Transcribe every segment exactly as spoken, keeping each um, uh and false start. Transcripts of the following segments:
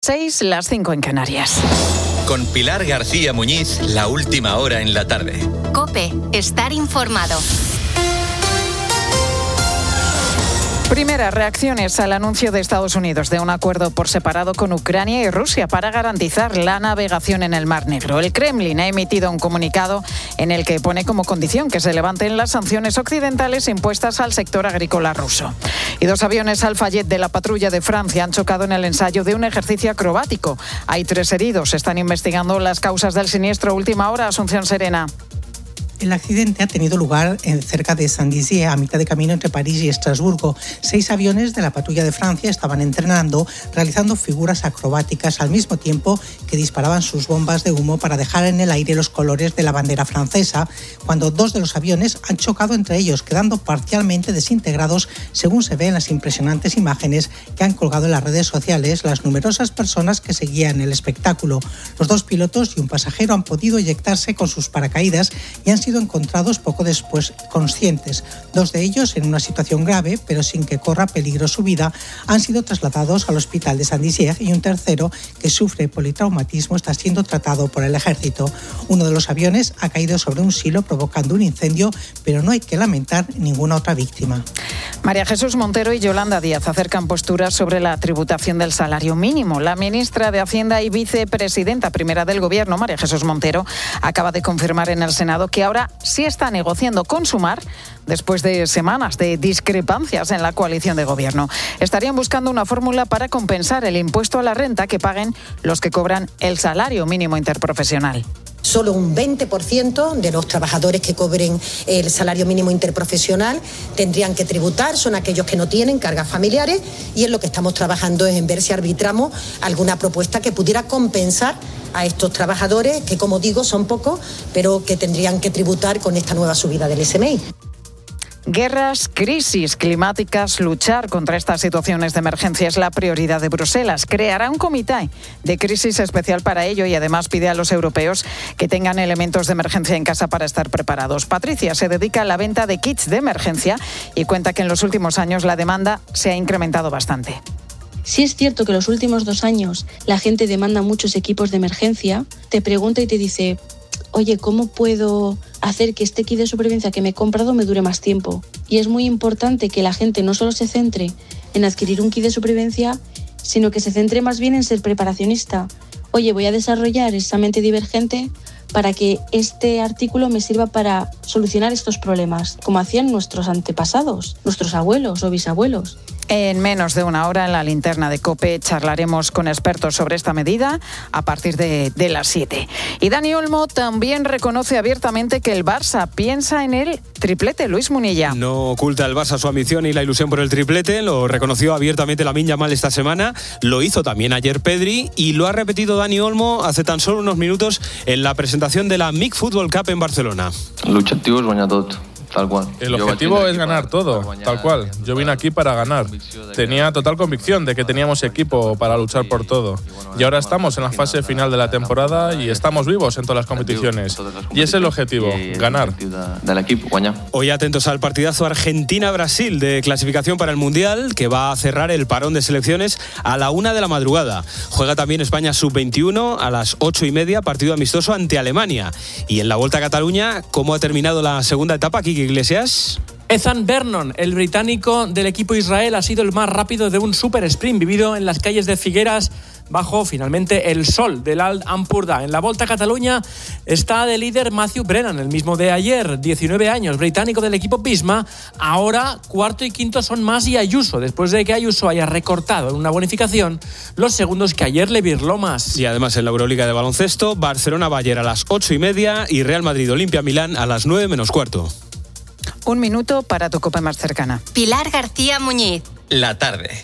Seis, las cinco en Canarias. Con Pilar García Muñiz, la última hora en la tarde. COPE, estar informado. Primeras reacciones al anuncio de Estados Unidos de un acuerdo por separado con Ucrania y Rusia para garantizar la navegación en el Mar Negro. El Kremlin ha emitido un comunicado en el que pone como condición que se levanten las sanciones occidentales impuestas al sector agrícola ruso. Y dos aviones Alfa Jet de la patrulla de Francia han chocado en el ensayo de un ejercicio acrobático. Hay tres heridos. Están investigando las causas del siniestro. Última hora, Asunción Serena. El accidente ha tenido lugar en cerca de Saint-Dizier, a mitad de camino entre París y Estrasburgo. Seis aviones de la patrulla de Francia estaban entrenando, realizando figuras acrobáticas al mismo tiempo que disparaban sus bombas de humo para dejar en el aire los colores de la bandera francesa, cuando dos de los aviones han chocado entre ellos, quedando parcialmente desintegrados, según se ve en las impresionantes imágenes que han colgado en las redes sociales las numerosas personas que seguían el espectáculo. Los dos pilotos y un pasajero han podido eyectarse con sus paracaídas y han sido encontrados poco después conscientes. Dos de ellos, en una situación grave, pero sin que corra peligro su vida, han sido trasladados al hospital de Saint-Dizier y un tercero, que sufre politraumatismo, está siendo tratado por el ejército. Uno de los aviones ha caído sobre un silo provocando un incendio, pero no hay que lamentar ninguna otra víctima. María Jesús Montero y Yolanda Díaz acercan posturas sobre la tributación del salario mínimo. La ministra de Hacienda y vicepresidenta primera del Gobierno, María Jesús Montero, acaba de confirmar en el Senado que ahora sí está negociando con Sumar después de semanas de discrepancias en la coalición de gobierno. Estarían buscando una fórmula para compensar el impuesto a la renta que paguen los que cobran el salario mínimo interprofesional. Solo un veinte por ciento de los trabajadores que cobren el salario mínimo interprofesional tendrían que tributar, son aquellos que no tienen cargas familiares, y en lo que estamos trabajando es en ver si arbitramos alguna propuesta que pudiera compensar a estos trabajadores, que como digo son pocos, pero que tendrían que tributar con esta nueva subida del S M I. Guerras, crisis climáticas, luchar contra estas situaciones de emergencia es la prioridad de Bruselas. Creará un comité de crisis especial para ello y además pide a los europeos que tengan elementos de emergencia en casa para estar preparados. Patricia se dedica a la venta de kits de emergencia y cuenta que en los últimos años la demanda se ha incrementado bastante. Sí es cierto que en los últimos dos años la gente demanda muchos equipos de emergencia, te pregunta y te dice: oye, ¿cómo puedo hacer que este kit de supervivencia que me he comprado me dure más tiempo? Y es muy importante que la gente no solo se centre en adquirir un kit de supervivencia, sino que se centre más bien en ser preparacionista. Oye, voy a desarrollar esa mente divergente para que este artículo me sirva para solucionar estos problemas, como hacían nuestros antepasados, nuestros abuelos o bisabuelos. En menos de una hora en la linterna de COPE charlaremos con expertos sobre esta medida a partir de, de las siete. Y Dani Olmo también reconoce abiertamente que el Barça piensa en el triplete. Luis Munilla. No oculta el Barça su ambición y la ilusión por el triplete. Lo reconoció abiertamente Lamine Yamal esta semana. Lo hizo también ayer Pedri y lo ha repetido Dani Olmo hace tan solo unos minutos en la presentación de la M I C Football Cup en Barcelona. L'objectiu és guanyar tot. Tal cual. El objetivo es ganar todo, tal cual. Yo vine aquí para ganar. Tenía total convicción de que teníamos equipo para luchar por todo. Y ahora estamos en la fase final de la temporada y estamos vivos en todas las competiciones. Y ese es el objetivo, ganar. Hoy atentos al partidazo Argentina-Brasil de clasificación para el Mundial, que va a cerrar el parón de selecciones a la una de la madrugada. Juega también España sub veintiuno a las ocho y media, partido amistoso ante Alemania. Y en la Volta a Cataluña, ¿cómo ha terminado la segunda etapa, Kiki Iglesias? Ethan Vernon, el británico del equipo Israel, ha sido el más rápido de un super sprint vivido en las calles de Figueras bajo finalmente el sol del Alt Empordà. En la Volta a Cataluña está de líder Matthew Brennan, el mismo de ayer, diecinueve años, británico del equipo Pisma. Ahora cuarto y quinto son Mas y Ayuso, después de que Ayuso haya recortado en una bonificación los segundos que ayer le virló Mas. Y además en la Euroliga de baloncesto, Barcelona-Bayern a las ocho y media y Real Madrid-Olimpia-Milán a las nueve menos cuarto. Un minuto para tu COPE más cercana. Pilar García Muñiz. La tarde.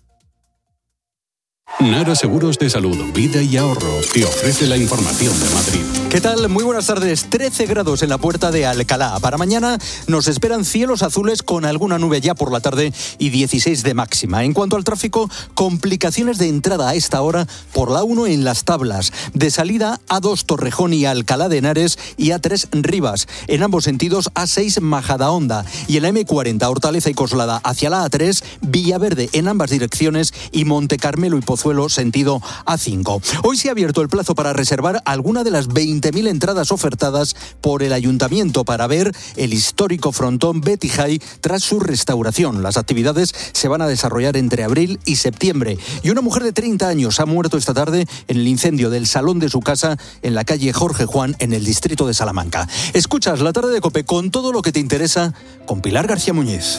Nara Seguros de Salud, Vida y Ahorro te ofrece la información de Madrid. ¿Qué tal? Muy buenas tardes. trece grados en la puerta de Alcalá. Para mañana nos esperan cielos azules con alguna nube ya por la tarde y dieciséis de máxima. En cuanto al tráfico, complicaciones de entrada a esta hora por la uno en Las Tablas. De salida, A dos Torrejón y Alcalá de Henares y A tres Rivas. En ambos sentidos, A seis Majadahonda. Y en la eme cuarenta Hortaleza y Coslada hacia la A tres, Villaverde en ambas direcciones y Monte Carmelo y Pozuelo Pozuelo, sentido A cinco. Hoy se ha abierto el plazo para reservar alguna de las veinte mil entradas ofertadas por el Ayuntamiento para ver el histórico frontón Betty High tras su restauración. Las actividades se van a desarrollar entre abril y septiembre. Y una mujer de treinta años ha muerto esta tarde en el incendio del salón de su casa en la calle Jorge Juan, en el distrito de Salamanca. Escuchas La Tarde de COPE con todo lo que te interesa con Pilar García Muñiz.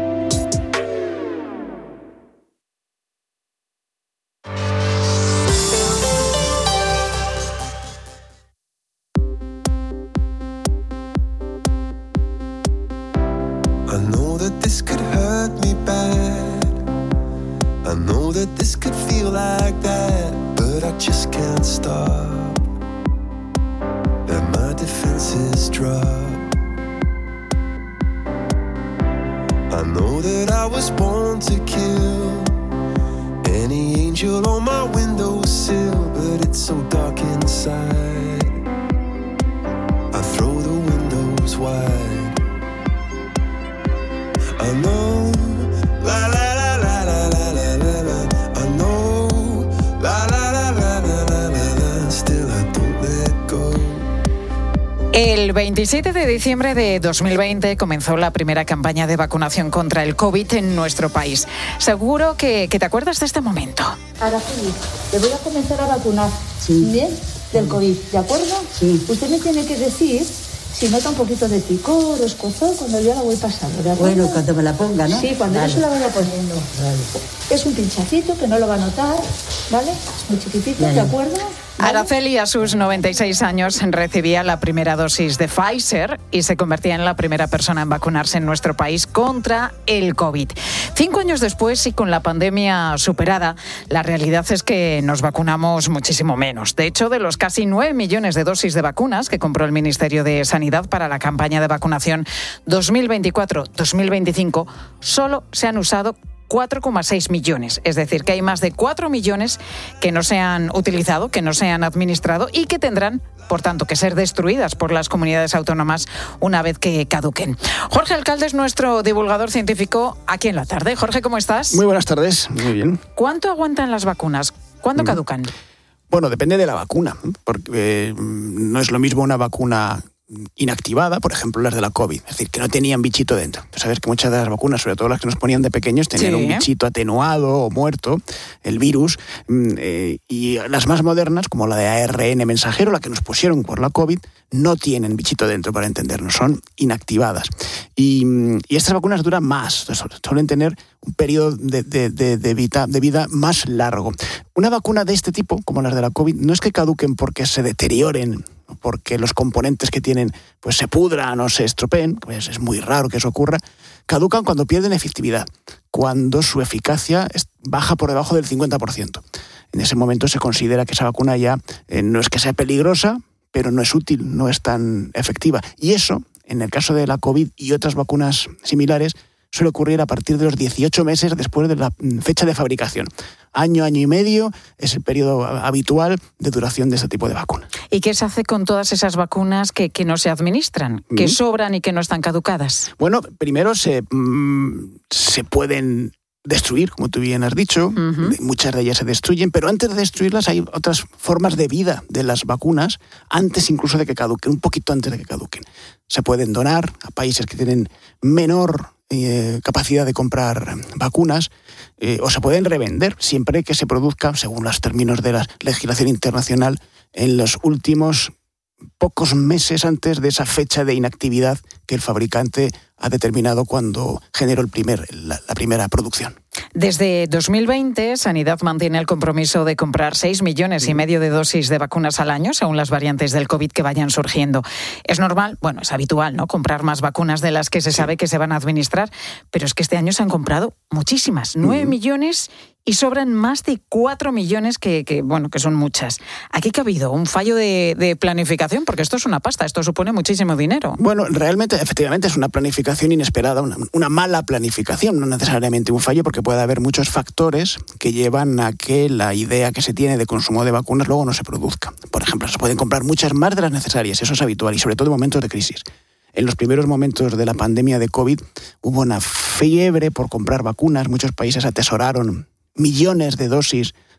El veintisiete de diciembre de dos mil veinte comenzó la primera campaña de vacunación contra el COVID en nuestro país. Seguro que, que te acuerdas de este momento. Araceli, le voy a comenzar a vacunar, sí. Bien, del COVID, ¿de acuerdo? Sí. Usted me tiene que decir si nota un poquito de picor o escozor cuando yo la voy pasando, ¿de acuerdo? Bueno, cuando me la ponga, ¿no? Sí, cuando vale. Yo se la vaya poniendo. Vale. Es un pinchacito que no lo va a notar, ¿vale? Es muy chiquitito, vale. ¿De acuerdo? ¿Vale? Araceli, a sus noventa y seis años, recibía la primera dosis de Pfizer y se convertía en la primera persona en vacunarse en nuestro país contra el COVID. Cinco años después y con la pandemia superada, la realidad es que nos vacunamos muchísimo menos. De hecho, de los casi nueve millones de dosis de vacunas que compró el Ministerio de Sanidad para la campaña de vacunación dos mil veinticuatro dos mil veinticinco, solo se han usado cuatro coma seis millones, es decir, que hay más de cuatro millones que no se han utilizado, que no se han administrado y que tendrán, por tanto, que ser destruidas por las comunidades autónomas una vez que caduquen. Jorge Alcalde es nuestro divulgador científico aquí en La Tarde. Jorge, ¿cómo estás? Muy buenas tardes, muy bien. ¿Cuánto aguantan las vacunas? ¿Cuándo caducan? Bueno, depende de la vacuna, porque eh, no es lo mismo una vacuna inactivada, por ejemplo las de la COVID, es decir, que no tenían bichito dentro. Tú sabes que muchas de las vacunas, sobre todo las que nos ponían de pequeños, tenían sí. un bichito atenuado o muerto, el virus, eh, y las más modernas, como la de A R N mensajero, la que nos pusieron por la COVID, no tienen bichito dentro, para entendernos, son inactivadas. Y, y estas vacunas duran más, suelen tener un periodo de, de, de, de, vida, de vida más largo. Una vacuna de este tipo, como las de la COVID, no es que caduquen porque se deterioren, porque los componentes que tienen pues se pudran o se estropeen, pues es muy raro que eso ocurra. Caducan cuando pierden efectividad, cuando su eficacia baja por debajo del cincuenta por ciento. En ese momento se considera que esa vacuna ya eh, no es que sea peligrosa, pero no es útil, no es tan efectiva. Y eso, en el caso de la COVID y otras vacunas similares, suele ocurrir a partir de los dieciocho meses después de la fecha de fabricación. Año, año y medio es el periodo habitual de duración de este tipo de vacuna. ¿Y qué se hace con todas esas vacunas que, que no se administran, que mm. sobran y que no están caducadas? Bueno, primero se, mmm, se pueden destruir, como tú bien has dicho. Uh-huh. Muchas de ellas se destruyen, pero antes de destruirlas hay otras formas de vida de las vacunas, antes incluso de que caduquen, un poquito antes de que caduquen. Se pueden donar a países que tienen menor eh, capacidad de comprar vacunas, eh, o se pueden revender siempre que se produzca, según los términos de la legislación internacional, en los últimos pocos meses antes de esa fecha de inactividad que el fabricante ha determinado cuando generó el primer, la, la primera producción. Desde dos mil veinte, Sanidad mantiene el compromiso de comprar seis millones y medio de dosis de vacunas al año, según las variantes del COVID que vayan surgiendo. Es normal, bueno, es habitual, ¿no?, comprar más vacunas de las que se sabe que se van a administrar, pero es que este año se han comprado muchísimas, nueve millones y sobran más de cuatro millones que, que, bueno, que son muchas. ¿Aquí que ha habido? ¿Un fallo de, de planificación? Porque esto es una pasta, esto supone muchísimo dinero. Bueno, realmente, efectivamente, es una planificación inesperada, una, una mala planificación, no necesariamente un fallo, porque puede haber muchos factores que llevan a que la idea que se tiene de consumo de vacunas luego no se produzca. Por ejemplo, se pueden comprar muchas más de las necesarias, eso es habitual, y sobre todo en momentos de crisis. En los primeros momentos de la pandemia de COVID hubo una fiebre por comprar vacunas, muchos países atesoraron millones de dosis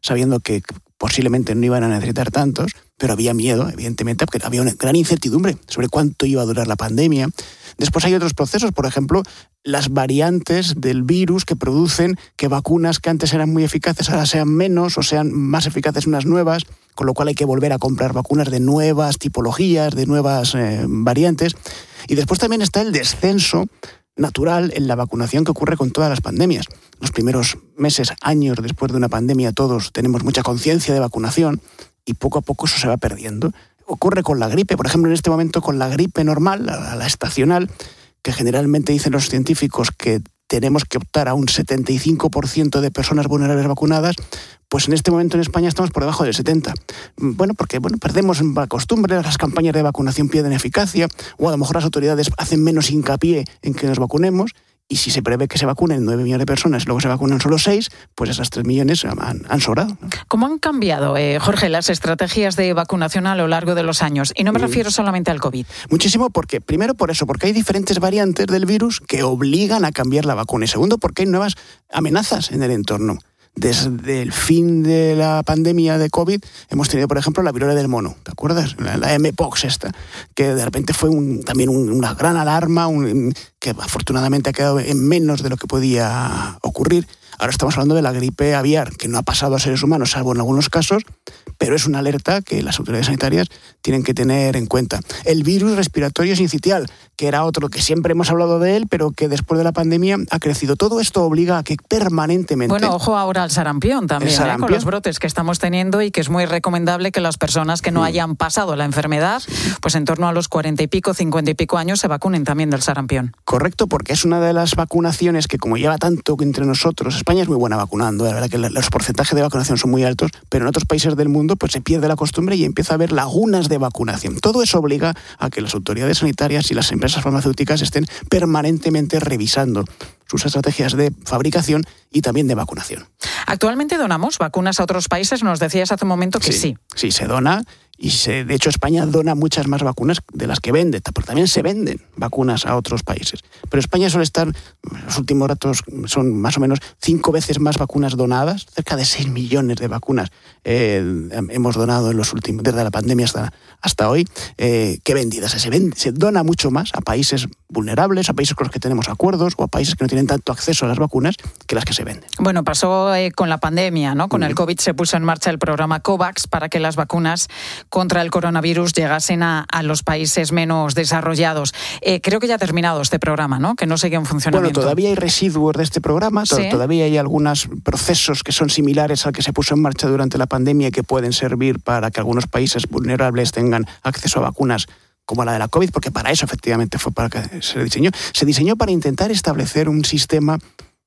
sabiendo que posiblemente no iban a necesitar tantos, pero había miedo, evidentemente, porque había una gran incertidumbre sobre cuánto iba a durar la pandemia. Después hay otros procesos, por ejemplo, las variantes del virus que producen que vacunas que antes eran muy eficaces ahora sean menos o sean más eficaces unas nuevas, con lo cual hay que volver a comprar vacunas de nuevas tipologías, de nuevas eh, variantes. Y después también está el descenso natural en la vacunación que ocurre con todas las pandemias. Los primeros meses, años después de una pandemia, todos tenemos mucha conciencia de vacunación y poco a poco eso se va perdiendo. Ocurre con la gripe, por ejemplo, en este momento con la gripe normal, la, la estacional, que generalmente dicen los científicos que tenemos que optar a un setenta y cinco por ciento de personas vulnerables vacunadas, pues en este momento en España estamos por debajo del setenta por ciento. Bueno, porque bueno, perdemos la costumbre, las campañas de vacunación pierden eficacia, o a lo mejor las autoridades hacen menos hincapié en que nos vacunemos, y si se prevé que se vacunen nueve millones de personas y luego se vacunan solo seis, pues esas tres millones han, han sobrado, ¿no? ¿Cómo han cambiado, eh, Jorge, las estrategias de vacunación a lo largo de los años? Y no me refiero solamente al COVID. Muchísimo, porque primero por eso, porque hay diferentes variantes del virus que obligan a cambiar la vacuna. Y segundo, porque hay nuevas amenazas en el entorno. Desde el fin de la pandemia de COVID hemos tenido, por ejemplo, la viruela del mono, ¿te acuerdas? La, la M-Pox esta, que de repente fue un, también un, una gran alarma, un, que afortunadamente ha quedado en menos de lo que podía ocurrir. Ahora estamos hablando de la gripe aviar, que no ha pasado a seres humanos, salvo en algunos casos, pero es una alerta que las autoridades sanitarias tienen que tener en cuenta. El virus respiratorio sincitial, que era otro que siempre hemos hablado de él, pero que después de la pandemia ha crecido. Todo esto obliga a que permanentemente... Bueno, ojo ahora al sarampión también, sarampión. ¿eh? Con los brotes que estamos teniendo, y que es muy recomendable que las personas que no mm. hayan pasado la enfermedad, pues en torno a los cuarenta y pico, cincuenta y pico años, se vacunen también del sarampión. Correcto, porque es una de las vacunaciones que, como lleva tanto entre nosotros, España es muy buena vacunando, la verdad que los porcentajes de vacunación son muy altos, pero en otros países del mundo pues se pierde la costumbre y empieza a haber lagunas de vacunación. Todo eso obliga a que las autoridades sanitarias y las empresas farmacéuticas estén permanentemente revisando sus estrategias de fabricación y también de vacunación. ¿Actualmente donamos vacunas a otros países? Nos decías hace un momento que sí. Sí, sí se dona. Y se, de hecho España dona muchas más vacunas de las que vende, porque también se venden vacunas a otros países. Pero España suele estar, los últimos datos son más o menos cinco veces más vacunas donadas, cerca de seis millones de vacunas eh, hemos donado en los últimos, desde la pandemia hasta, hasta hoy, eh, que vendidas. Se, vende, se dona mucho más a países vulnerables, a países con los que tenemos acuerdos o a países que no tienen tanto acceso a las vacunas que las que se venden. Bueno, pasó eh, con la pandemia, ¿no? Con mm. el COVID se puso en marcha el programa COVAX para que las vacunas contra el coronavirus llegasen a, a los países menos desarrollados. Eh, creo que ya ha terminado este programa, ¿no? Que no sigue en funcionamiento. Bueno, todavía hay residuos de este programa, ¿sí? Todavía hay algunos procesos que son similares al que se puso en marcha durante la pandemia y que pueden servir para que algunos países vulnerables tengan acceso a vacunas como la de la COVID, porque para eso efectivamente fue para que se diseñó. Se diseñó para intentar establecer un sistema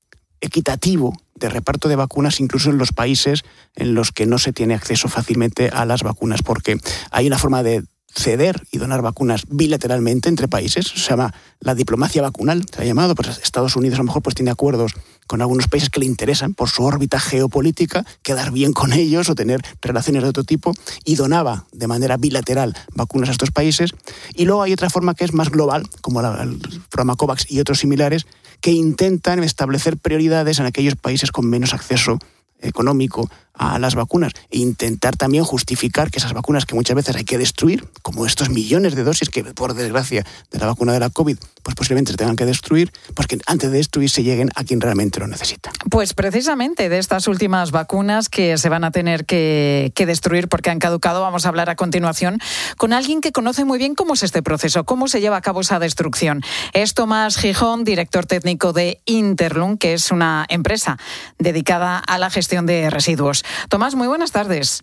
equitativo de reparto de vacunas incluso en los países en los que no se tiene acceso fácilmente a las vacunas, porque hay una forma de ceder y donar vacunas bilateralmente entre países, se llama la diplomacia vacunal, se ha llamado, pues Estados Unidos a lo mejor pues tiene acuerdos con algunos países que le interesan por su órbita geopolítica, quedar bien con ellos o tener relaciones de otro tipo, y donaba de manera bilateral vacunas a estos países. Y luego hay otra forma que es más global, como la, el programa COVAX y otros similares, que intentan establecer prioridades en aquellos países con menos acceso económico a las vacunas e intentar también justificar que esas vacunas que muchas veces hay que destruir, como estos millones de dosis que por desgracia de la vacuna de la COVID pues posiblemente se tengan que destruir, pues que antes de destruir se lleguen a quien realmente lo necesita. Pues precisamente de estas últimas vacunas que se van a tener que, que destruir porque han caducado, vamos a hablar a continuación con alguien que conoce muy bien cómo es este proceso, cómo se lleva a cabo esa destrucción. Es Tomás Gijón, director técnico de Interlum, que es una empresa dedicada a la gestión de residuos. Tomás, muy buenas tardes.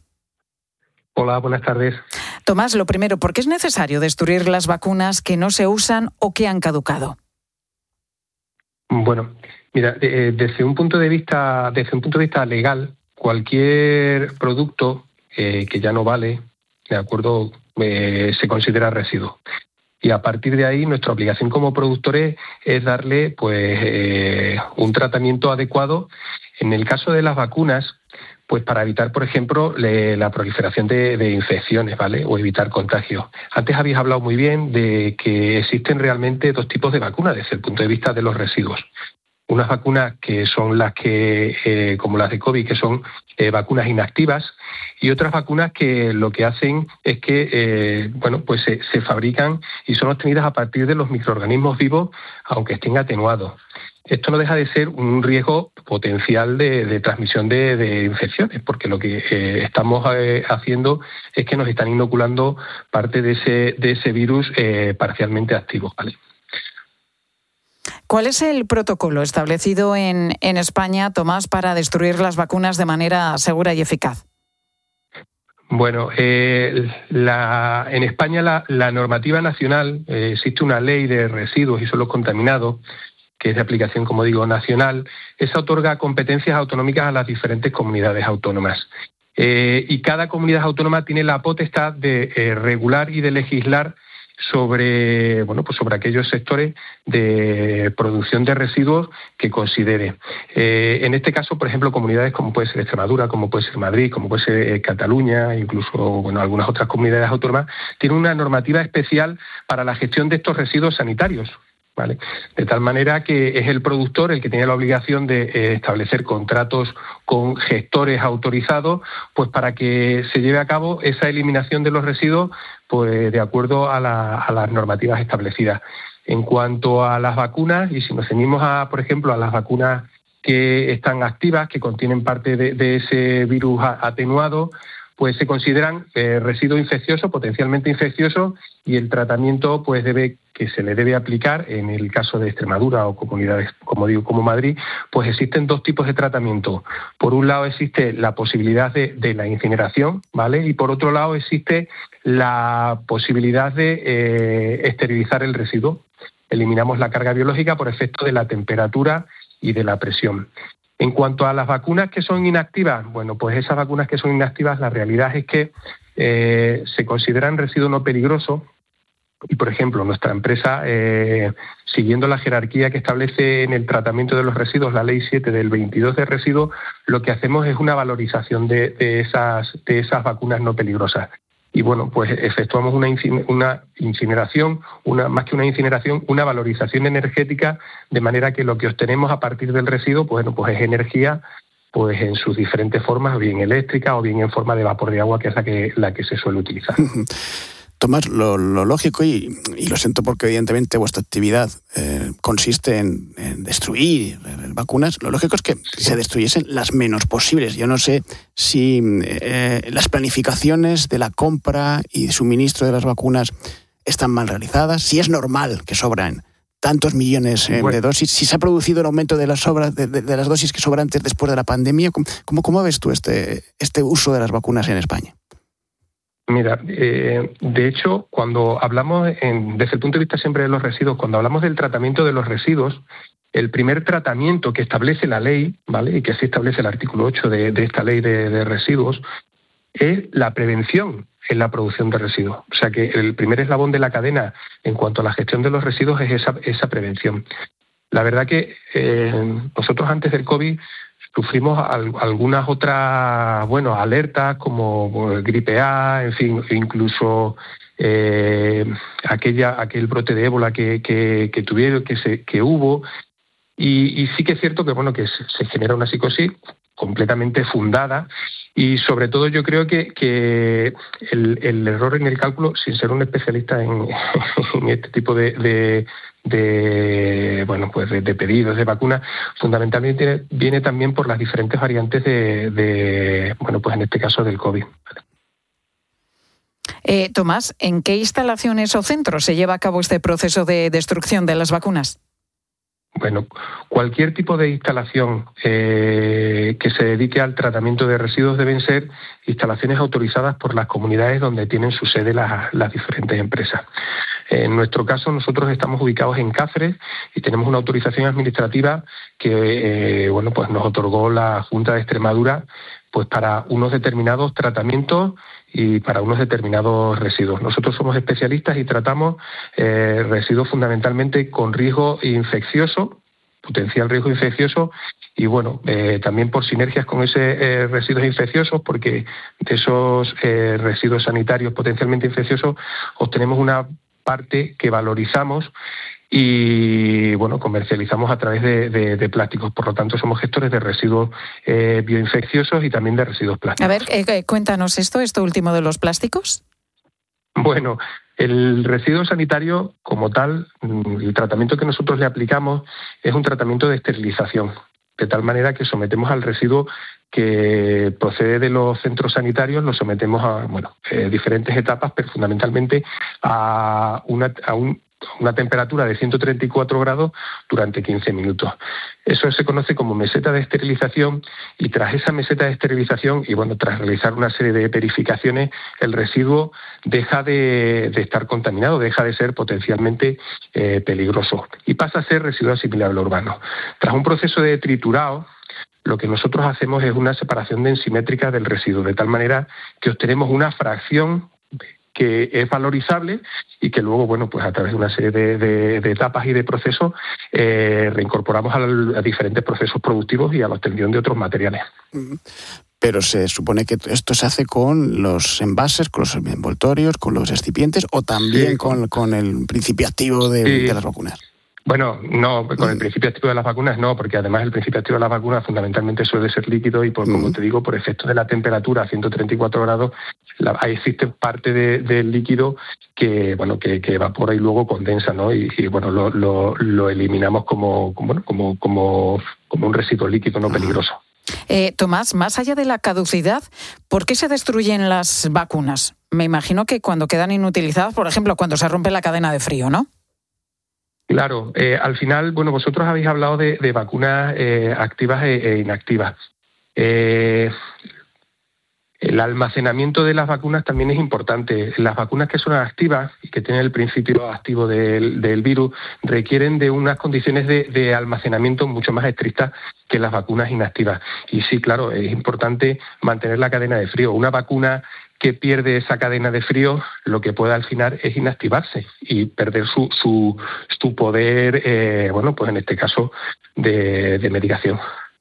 Hola, buenas tardes. Tomás, lo primero, ¿por qué es necesario destruir las vacunas que no se usan o que han caducado? Bueno, mira, eh, desde un punto de vista, desde un punto de vista legal, cualquier producto eh, que ya no vale, de acuerdo, eh, se considera residuo. Y a partir de ahí, nuestra obligación como productores es darle, pues, eh, un tratamiento adecuado. En el caso de las vacunas, pues para evitar, por ejemplo, le, la proliferación de, de infecciones, ¿vale? O evitar contagios. Antes habéis hablado muy bien de que existen realmente dos tipos de vacunas desde el punto de vista de los residuos. unas vacunas que son las que, eh, como las de COVID, que son eh, vacunas inactivas, y otras vacunas que lo que hacen es que, eh, bueno, pues se, se fabrican y son obtenidas a partir de los microorganismos vivos, aunque estén atenuados. Esto no deja de ser un riesgo potencial de, de transmisión de, de infecciones, porque lo que eh, estamos eh, haciendo es que nos están inoculando parte de ese, de ese virus eh, parcialmente activo, ¿vale? ¿Cuál es el protocolo establecido en, en España, Tomás, para destruir las vacunas de manera segura y eficaz? Bueno, eh, la, en España la, la normativa nacional, eh, existe una ley de residuos y suelos contaminados, que es de aplicación, como digo, nacional. Esa otorga competencias autonómicas a las diferentes comunidades autónomas. Eh, y cada comunidad autónoma tiene la potestad de eh, regular y de legislar sobre, bueno, pues sobre aquellos sectores de producción de residuos que considere. Eh, en este caso, por ejemplo, comunidades como puede ser Extremadura, como puede ser Madrid, como puede ser eh, Cataluña, incluso bueno, algunas otras comunidades autónomas, tienen una normativa especial para la gestión de estos residuos sanitarios, ¿vale? De tal manera que es el productor el que tiene la obligación de eh, establecer contratos con gestores autorizados, pues para que se lleve a cabo esa eliminación de los residuos, pues de acuerdo a, la, a las normativas establecidas. En cuanto a las vacunas, y si nos ceñimos a, por ejemplo, a las vacunas que están activas, que contienen parte de, de ese virus atenuado, pues se consideran eh, residuos infecciosos, potencialmente infecciosos, y el tratamiento pues debe que se le debe aplicar en el caso de Extremadura o comunidades, como digo, como Madrid, pues existen dos tipos de tratamiento. Por un lado existe la posibilidad de, de la incineración, ¿vale? Y por otro lado existe la posibilidad de eh, esterilizar el residuo. Eliminamos la carga biológica por efecto de la temperatura y de la presión. En cuanto a las vacunas que son inactivas, bueno, pues esas vacunas que son inactivas, la realidad es que eh, se consideran residuo no peligroso. Y, por ejemplo, nuestra empresa, eh, siguiendo la jerarquía que establece en el tratamiento de los residuos, la Ley siete del veintidós de residuos, lo que hacemos es una valorización de, de, esas, de esas vacunas no peligrosas. Y, bueno, pues efectuamos una, una incineración, una, más que una incineración, una valorización energética, de manera que lo que obtenemos a partir del residuo, pues, bueno, pues es energía pues en sus diferentes formas, o bien eléctrica o bien en forma de vapor de agua, que es la que, la que se suele utilizar. Tomás, lo, lo lógico, y, y lo siento porque evidentemente vuestra actividad eh, consiste en, en destruir vacunas, lo lógico es que se destruyesen las menos posibles. Yo no sé si eh, las planificaciones de la compra y suministro de las vacunas están mal realizadas, si es normal que sobran tantos millones eh, bueno. de dosis, si se ha producido el aumento de las, sobras, de, de, de las dosis que sobrantes después de la pandemia. ¿Cómo, cómo ves tú este, este uso de las vacunas en España? Mira, eh, de hecho, cuando hablamos, en, desde el punto de vista siempre de los residuos, cuando hablamos del tratamiento de los residuos, el primer tratamiento que establece la ley, ¿vale?, y que así establece el artículo ocho de, de esta ley de, de residuos, es la prevención en la producción de residuos. O sea que el primer eslabón de la cadena en cuanto a la gestión de los residuos es esa, esa prevención. La verdad que eh, nosotros antes del COVID sufrimos al, algunas otras, bueno, alertas como bueno, gripe A, en fin, incluso eh, aquella aquel brote de ébola que, que, que tuvieron, que se que hubo, y, y sí que es cierto que bueno que se, se genera una psicosis completamente fundada, y sobre todo yo creo que, que el, el error en el cálculo, sin ser un especialista en, en este tipo de, de de bueno pues de, de pedidos de vacunas, fundamentalmente viene también por las diferentes variantes de, de bueno pues en este caso del COVID. Eh, Tomás, ¿en qué instalaciones o centros se lleva a cabo este proceso de destrucción de las vacunas? Bueno, cualquier tipo de instalación eh, que se dedique al tratamiento de residuos deben ser instalaciones autorizadas por las comunidades donde tienen su sede las, las diferentes empresas. En nuestro caso, nosotros estamos ubicados en Cáceres y tenemos una autorización administrativa que eh, bueno, pues nos otorgó la Junta de Extremadura pues para unos determinados tratamientos y para unos determinados residuos. Nosotros somos especialistas y tratamos eh, residuos fundamentalmente con riesgo infeccioso, potencial riesgo infeccioso, y bueno, eh, también por sinergias con esos eh, residuos infecciosos, porque de esos eh, residuos sanitarios potencialmente infecciosos obtenemos una parte que valorizamos y bueno, comercializamos a través de, de, de plásticos. Por lo tanto, somos gestores de residuos eh, bioinfecciosos y también de residuos plásticos. A ver, eh, cuéntanos esto, esto último de los plásticos. Bueno, el residuo sanitario como tal, el tratamiento que nosotros le aplicamos es un tratamiento de esterilización, de tal manera que sometemos al residuo que procede de los centros sanitarios, lo sometemos a bueno, eh, diferentes etapas, pero fundamentalmente a una, a un una temperatura de ciento treinta y cuatro grados durante quince minutos. Eso se conoce como meseta de esterilización, y tras esa meseta de esterilización y bueno, tras realizar una serie de verificaciones, el residuo deja de, de estar contaminado, deja de ser potencialmente eh, peligroso y pasa a ser residuo asimilable urbano. Tras un proceso de triturado, lo que nosotros hacemos es una separación densimétrica del residuo, de tal manera que obtenemos una fracción que es valorizable y que luego, bueno, pues a través de una serie de, de, de etapas y de procesos eh, reincorporamos a, a diferentes procesos productivos y a la obtención de otros materiales. Pero se supone que esto se hace con los envases, con los envoltorios, con los excipientes o también sí, con, con el principio activo de, sí. de las vacunas. Bueno, no, con el principio activo de las vacunas no, porque además el principio activo de las vacunas fundamentalmente suele ser líquido y, por, como te digo, por efecto de la temperatura a ciento treinta y cuatro grados, la, ahí existe parte de, del líquido que bueno que, que evapora y luego condensa, ¿no? Y, y bueno, lo, lo, lo eliminamos como, como, como, como, como un residuo líquido no peligroso. Eh, Tomás, más allá de la caducidad, ¿por qué se destruyen las vacunas? Me imagino que cuando quedan inutilizadas, por ejemplo, cuando se rompe la cadena de frío, ¿no? Claro, eh, al final, bueno, vosotros habéis hablado de, de vacunas eh, activas e, e inactivas. Eh, el almacenamiento de las vacunas también es importante. Las vacunas que son activas y que tienen el principio activo del, del virus requieren de unas condiciones de, de almacenamiento mucho más estrictas que las vacunas inactivas. Y sí, claro, es importante mantener la cadena de frío. Una vacuna que pierde esa cadena de frío, lo que puede al final es inactivarse y perder su su, su poder, eh, bueno, pues en este caso, de, de medicación.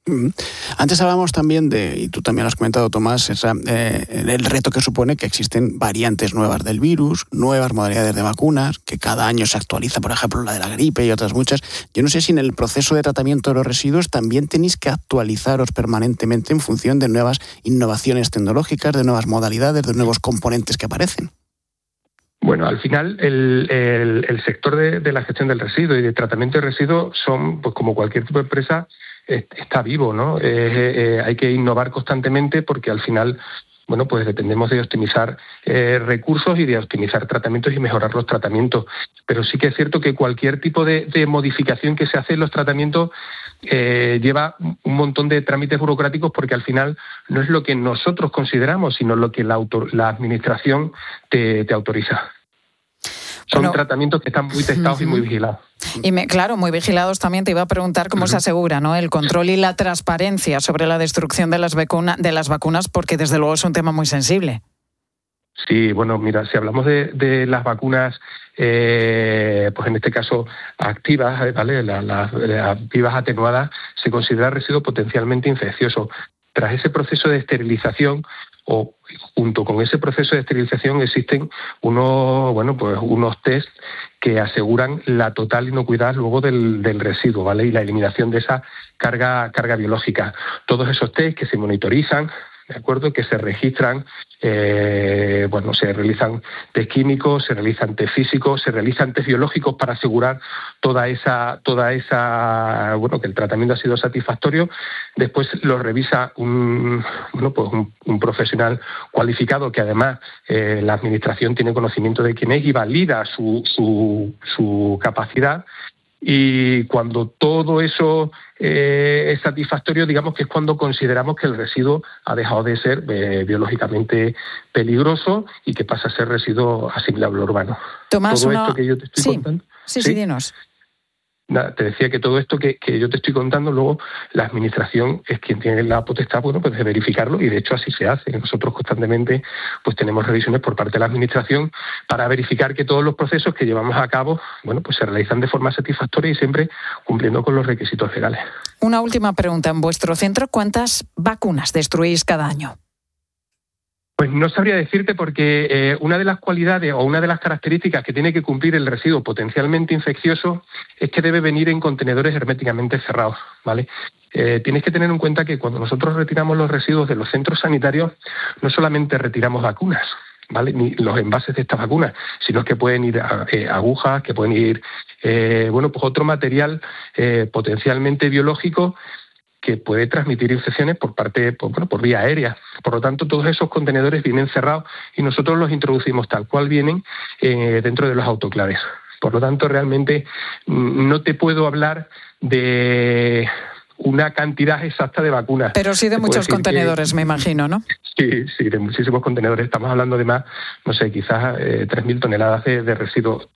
Antes hablábamos también de, y tú también lo has comentado, Tomás, esa, eh, el reto que supone que existen variantes nuevas del virus, nuevas modalidades de vacunas, que cada año se actualiza, por ejemplo, la de la gripe y otras muchas. Yo no sé si en el proceso de tratamiento de los residuos también tenéis que actualizaros permanentemente en función de nuevas innovaciones tecnológicas, de nuevas modalidades, de nuevos componentes que aparecen. Bueno, al final el, el, el sector de, de la gestión del residuo y de tratamiento de residuos son, pues como cualquier tipo de empresa, está vivo, ¿no? Eh, eh, hay que innovar constantemente porque al final, bueno, pues dependemos de optimizar eh, recursos y de optimizar tratamientos y mejorar los tratamientos. Pero sí que es cierto que cualquier tipo de, de modificación que se hace en los tratamientos eh, lleva un montón de trámites burocráticos porque al final no es lo que nosotros consideramos, sino lo que la, autor, la administración te, te autoriza. Son bueno, tratamientos que están muy testados uh-huh. y muy vigilados. Y me, claro, muy vigilados también. Te iba a preguntar cómo uh-huh. se asegura, ¿no?, el control y la transparencia sobre la destrucción de las, vacuna, de las vacunas, porque desde luego es un tema muy sensible. Sí, bueno, mira, si hablamos de, de las vacunas, eh, pues en este caso activas, ¿vale? Las, las, las vivas atenuadas, se considera residuo potencialmente infeccioso. Tras ese proceso de esterilización, o junto con ese proceso de esterilización existen unos, bueno, pues unos test que aseguran la total inocuidad luego del, del residuo, ¿vale? Y la eliminación de esa carga, carga biológica. Todos esos test que se monitorizan, ¿de acuerdo?, que se registran, eh, bueno, se realizan test químicos, se realizan test físicos, se realizan test biológicos para asegurar toda esa, toda esa, bueno, que el tratamiento ha sido satisfactorio. Después lo revisa un, bueno, pues un, un profesional cualificado que además eh, la administración tiene conocimiento de quién es y valida su, su, su capacidad. Y cuando todo eso eh, es satisfactorio, digamos que es cuando consideramos que el residuo ha dejado de ser eh, biológicamente peligroso y que pasa a ser residuo asimilable urbano. Tomás, todo una... esto que yo te estoy sí. contando. Sí, sí, sí, dinos. Nada, te decía que todo esto que, que yo te estoy contando, luego la administración es quien tiene la potestad, bueno, pues de verificarlo, y de hecho así se hace. Nosotros constantemente pues tenemos revisiones por parte de la administración para verificar que todos los procesos que llevamos a cabo, bueno, pues se realizan de forma satisfactoria y siempre cumpliendo con los requisitos legales. Una última pregunta. En vuestro centro, ¿cuántas vacunas destruís cada año? Pues no sabría decirte porque eh, una de las cualidades o una de las características que tiene que cumplir el residuo potencialmente infeccioso es que debe venir en contenedores herméticamente cerrados, ¿vale? Eh, tienes que tener en cuenta que cuando nosotros retiramos los residuos de los centros sanitarios, no solamente retiramos vacunas, ¿vale? Ni los envases de estas vacunas, sino que pueden ir a, eh, agujas, que pueden ir, eh, bueno, pues otro material eh, potencialmente biológico que puede transmitir infecciones por parte, por, bueno, por vía aérea. Por lo tanto, todos esos contenedores vienen cerrados y nosotros los introducimos tal cual vienen eh, dentro de los autoclaves. Por lo tanto, realmente no te puedo hablar de una cantidad exacta de vacunas. Pero sí de muchos contenedores, que, me imagino, ¿no? Sí, sí, de muchísimos contenedores. Estamos hablando de más, no sé, quizás eh, tres mil toneladas de, de residuos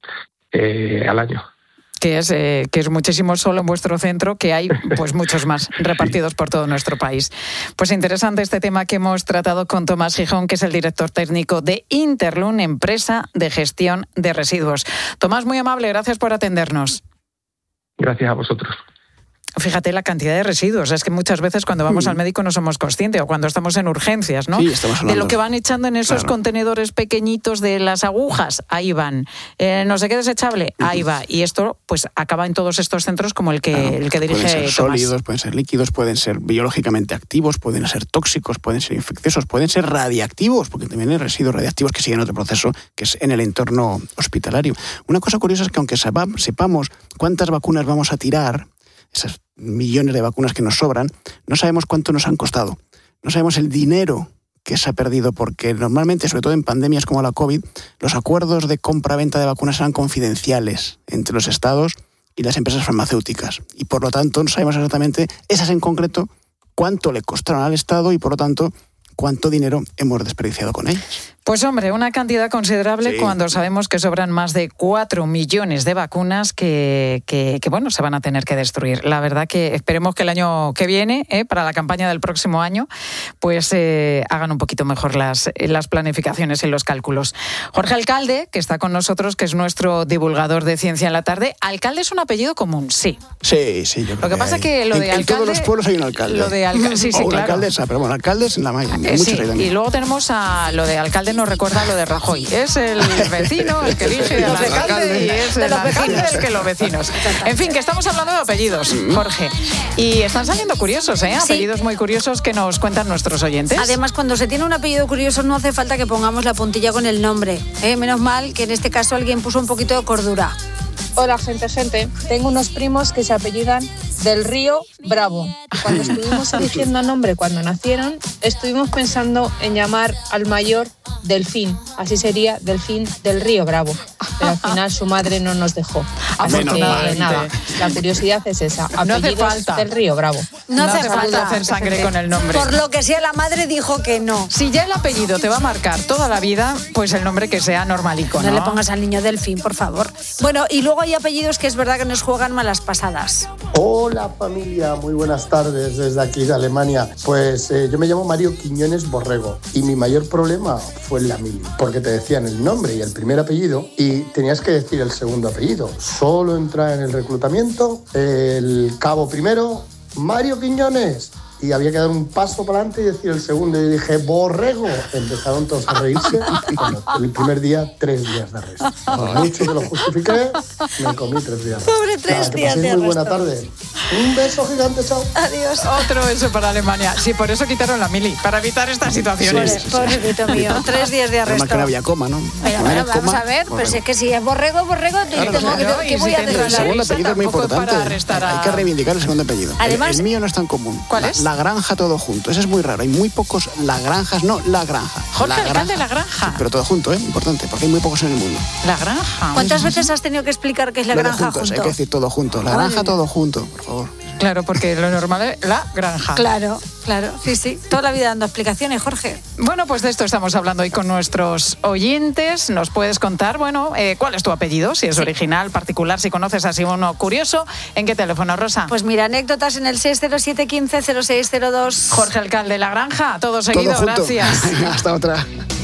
eh, al año. Que es, eh, que es muchísimo solo en vuestro centro, que hay pues muchos más repartidos por todo nuestro país. Pues interesante este tema que hemos tratado con Tomás Gijón, que es el director técnico de Interlun, empresa de gestión de residuos. Tomás, muy amable, gracias por atendernos. Gracias a vosotros. Fíjate la cantidad de residuos. Es que muchas veces cuando vamos mm. al médico no somos conscientes, o cuando estamos en urgencias, ¿no? Sí, estamos hablando. De lo que van echando en esos claro. contenedores pequeñitos de las agujas, ahí van. Eh, no sé qué desechable, ahí va. Y esto pues acaba en todos estos centros como el que, claro. el que dirige Pueden ser Tomás. Sólidos, pueden ser líquidos, pueden ser biológicamente activos, pueden ser tóxicos, pueden ser infecciosos, pueden ser radiactivos, porque también hay residuos radiactivos que siguen otro proceso que es en el entorno hospitalario. Una cosa curiosa es que aunque sepamos cuántas vacunas vamos a tirar, esas millones de vacunas que nos sobran, no sabemos cuánto nos han costado. No sabemos el dinero que se ha perdido, porque normalmente, sobre todo en pandemias como la COVID, los acuerdos de compra-venta de vacunas eran confidenciales entre los estados y las empresas farmacéuticas. Y por lo tanto, no sabemos exactamente, esas en concreto, cuánto le costaron al Estado y por lo tanto, cuánto dinero hemos desperdiciado con ellas. Pues hombre, una cantidad considerable sí. cuando sabemos que sobran más de cuatro millones de vacunas que, que, que, bueno, se van a tener que destruir. La verdad que esperemos que el año que viene, eh, para la campaña del próximo año, pues eh, hagan un poquito mejor las, las planificaciones y los cálculos. Jorge Alcalde, que está con nosotros, que es nuestro divulgador de Ciencia en la Tarde. Alcalde es un apellido común, sí. Sí, sí. Yo creo lo que, que pasa es que lo en, de en alcalde... En todos los pueblos hay un alcalde. Lo de alca... sí, sí, o una claro. alcaldesa, pero bueno, alcaldes en la mayoría. Eh, sí, y luego tenemos a lo de alcalde, nos recuerda lo de Rajoy. Es el vecino el que elige al alcalde, alcalde y es el alcalde el que los vecinos. En fin, que estamos hablando de apellidos, Jorge. Y están saliendo curiosos, ¿eh? Apellidos sí. muy curiosos que nos cuentan nuestros oyentes. Además, cuando se tiene un apellido curioso no hace falta que pongamos la puntilla con el nombre. ¿eh? Menos mal que en este caso alguien puso un poquito de cordura. Hola, gente, gente. Tengo unos primos que se apellidan Del Río Bravo. Cuando estuvimos eligiendo nombre cuando nacieron, estuvimos pensando en llamar al mayor Delfín. Así sería Delfín del Río Bravo. Pero al final su madre no nos dejó. Así que nada, la curiosidad es esa. Apellidos no hace falta. Del Río Bravo. No, no hace falta hacer sangre con el nombre. Por lo que sea, la madre dijo que no. Si ya el apellido te va a marcar toda la vida, pues el nombre que sea normalico, ¿no? No le pongas al niño Delfín, por favor. Bueno, y luego hay apellidos que es verdad que nos juegan malas pasadas. Hola familia, muy buenas tardes desde aquí de Alemania. Pues eh, yo me llamo Mario Quiñones Borrego y mi mayor problema fue la mili, porque te decían el nombre y el primer apellido y tenías que decir el segundo apellido. Solo entra en el reclutamiento el cabo primero, Mario Quiñones. Y había que dar un paso para adelante y decir el segundo. Y dije, Borrego. Empezaron todos a reírse. Bueno, el primer día, tres días de arresto. Por mucho que lo justifiqué, me comí tres días de arresto. Pobre tres Nada, días que de muy arresto. buena tarde. Un beso gigante, chao. Adiós. Otro beso para Alemania. Sí, por eso quitaron la mili, para evitar estas situaciones. Sí, sí, sí. Pobrecito mío, tres días de arresto. Además que no había coma, ¿no? Pero bueno, vamos coma, a ver, pues es que si es Borrego, Borrego, claro, tengo claro, que, ¿qué voy si a decir? El segundo apellido es muy importante. A... Hay que reivindicar el segundo apellido. Además, el, el mío no es tan común. ¿Cuál la, es? La Granja todo junto. Ese es muy raro. Hay muy pocos La Granjas, no La Granja. Jorge, la alcalde de La Granja. Sí, pero todo junto, ¿eh? Importante, porque hay muy pocos en el mundo. La Granja. ¿Cuántas veces has tenido que explicar qué es La Lo Granja juntos, junto? Hay que decir todo junto. La Granja todo junto, por favor. Claro, porque lo normal es La Granja. Claro, claro. Sí, sí. Toda la vida dando explicaciones, Jorge. Bueno, pues de esto estamos hablando hoy con nuestros oyentes. Nos puedes contar, bueno, eh, cuál es tu apellido, si es sí. original, particular, si conoces así uno curioso. ¿En qué teléfono, Rosa? Pues mira, anécdotas en el seis cero siete uno cinco cero seis cero dos. Jorge, alcalde de La Granja, todo seguido, todo junto. Gracias. Hasta otra.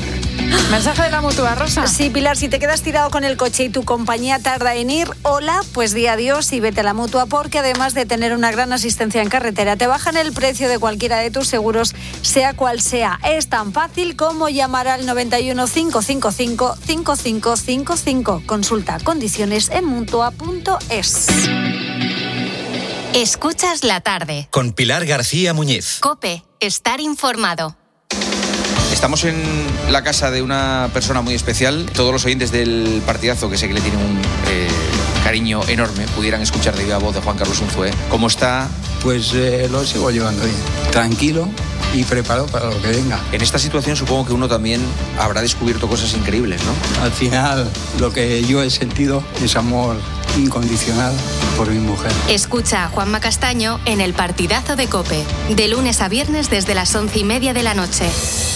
Mensaje de la Mutua, Rosa. Sí, Pilar, si te quedas tirado con el coche y tu compañía tarda en ir, hola, pues di adiós y vete a la Mutua, porque además de tener una gran asistencia en carretera, te bajan el precio de cualquiera de tus seguros, sea cual sea. Es tan fácil como llamar al noventa y uno, cinco cinco cinco, cinco cinco cinco cinco. Consulta condiciones en mutua punto es. Escuchas la tarde. Con Pilar García Muñiz. COPE, estar informado. Estamos en la casa de una persona muy especial. Todos los oyentes del partidazo, que sé que le tienen un eh, cariño enorme, pudieran escuchar de viva voz de Juan Carlos Unzué. ¿Cómo está? Pues eh, lo sigo llevando bien. Tranquilo y preparado para lo que venga. En esta situación supongo que uno también habrá descubierto cosas increíbles, ¿no? Al final, lo que yo he sentido es amor incondicional por mi mujer. Escucha a Juanma Castaño en el partidazo de COPE, de lunes a viernes desde las once y media de la noche.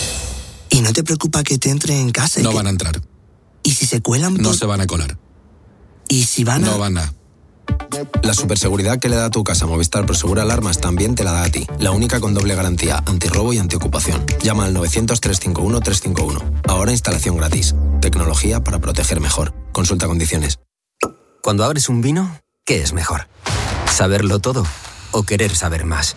¿Y no te preocupa que te entre en casa? No que... van a entrar. ¿Y si se cuelan? Por... No se van a colar. ¿Y si van a...? No van a... La superseguridad que le da a tu casa Movistar Prosegura Alarmas también te la da a ti. La única con doble garantía, antirrobo y antiocupación. Llama al novecientos, trescientos cincuenta y uno, trescientos cincuenta y uno. Ahora instalación gratis. Tecnología para proteger mejor. Consulta condiciones. Cuando abres un vino, ¿qué es mejor? ¿Saberlo todo o querer saber más?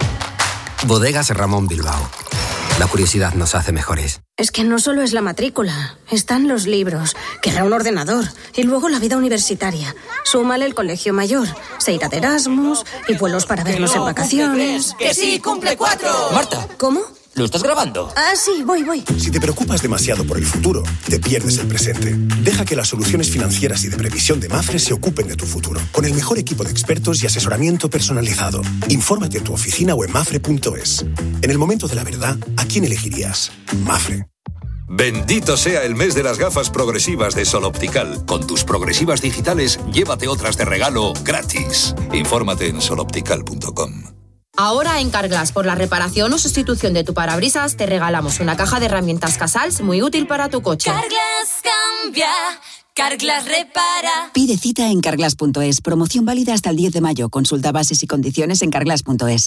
Bodegas Ramón Bilbao. La curiosidad nos hace mejores. Es que no solo es la matrícula, están los libros, querrá un ordenador y luego la vida universitaria. Súmale el colegio mayor, se irá de Erasmus y vuelos para vernos en vacaciones. ¡Que sí, cumple cuatro! Marta. ¿Cómo? ¿Lo estás grabando? Ah, sí, voy, voy. Si te preocupas demasiado por el futuro, te pierdes el presente. Deja que las soluciones financieras y de previsión de Mafre se ocupen de tu futuro, con el mejor equipo de expertos y asesoramiento personalizado. Infórmate en tu oficina o en mafre punto es. En el momento de la verdad, ¿a quién elegirías? Mafre. Bendito sea el mes de las gafas progresivas de Sol Optical. Con tus progresivas digitales, llévate otras de regalo gratis. Infórmate en sol optical punto com. Ahora en Carglass, por la reparación o sustitución de tu parabrisas, te regalamos una caja de herramientas Casals muy útil para tu coche. Carglass cambia, Carglass repara. Pide cita en carglass punto es. Promoción válida hasta el diez de mayo. Consulta bases y condiciones en carglass punto es.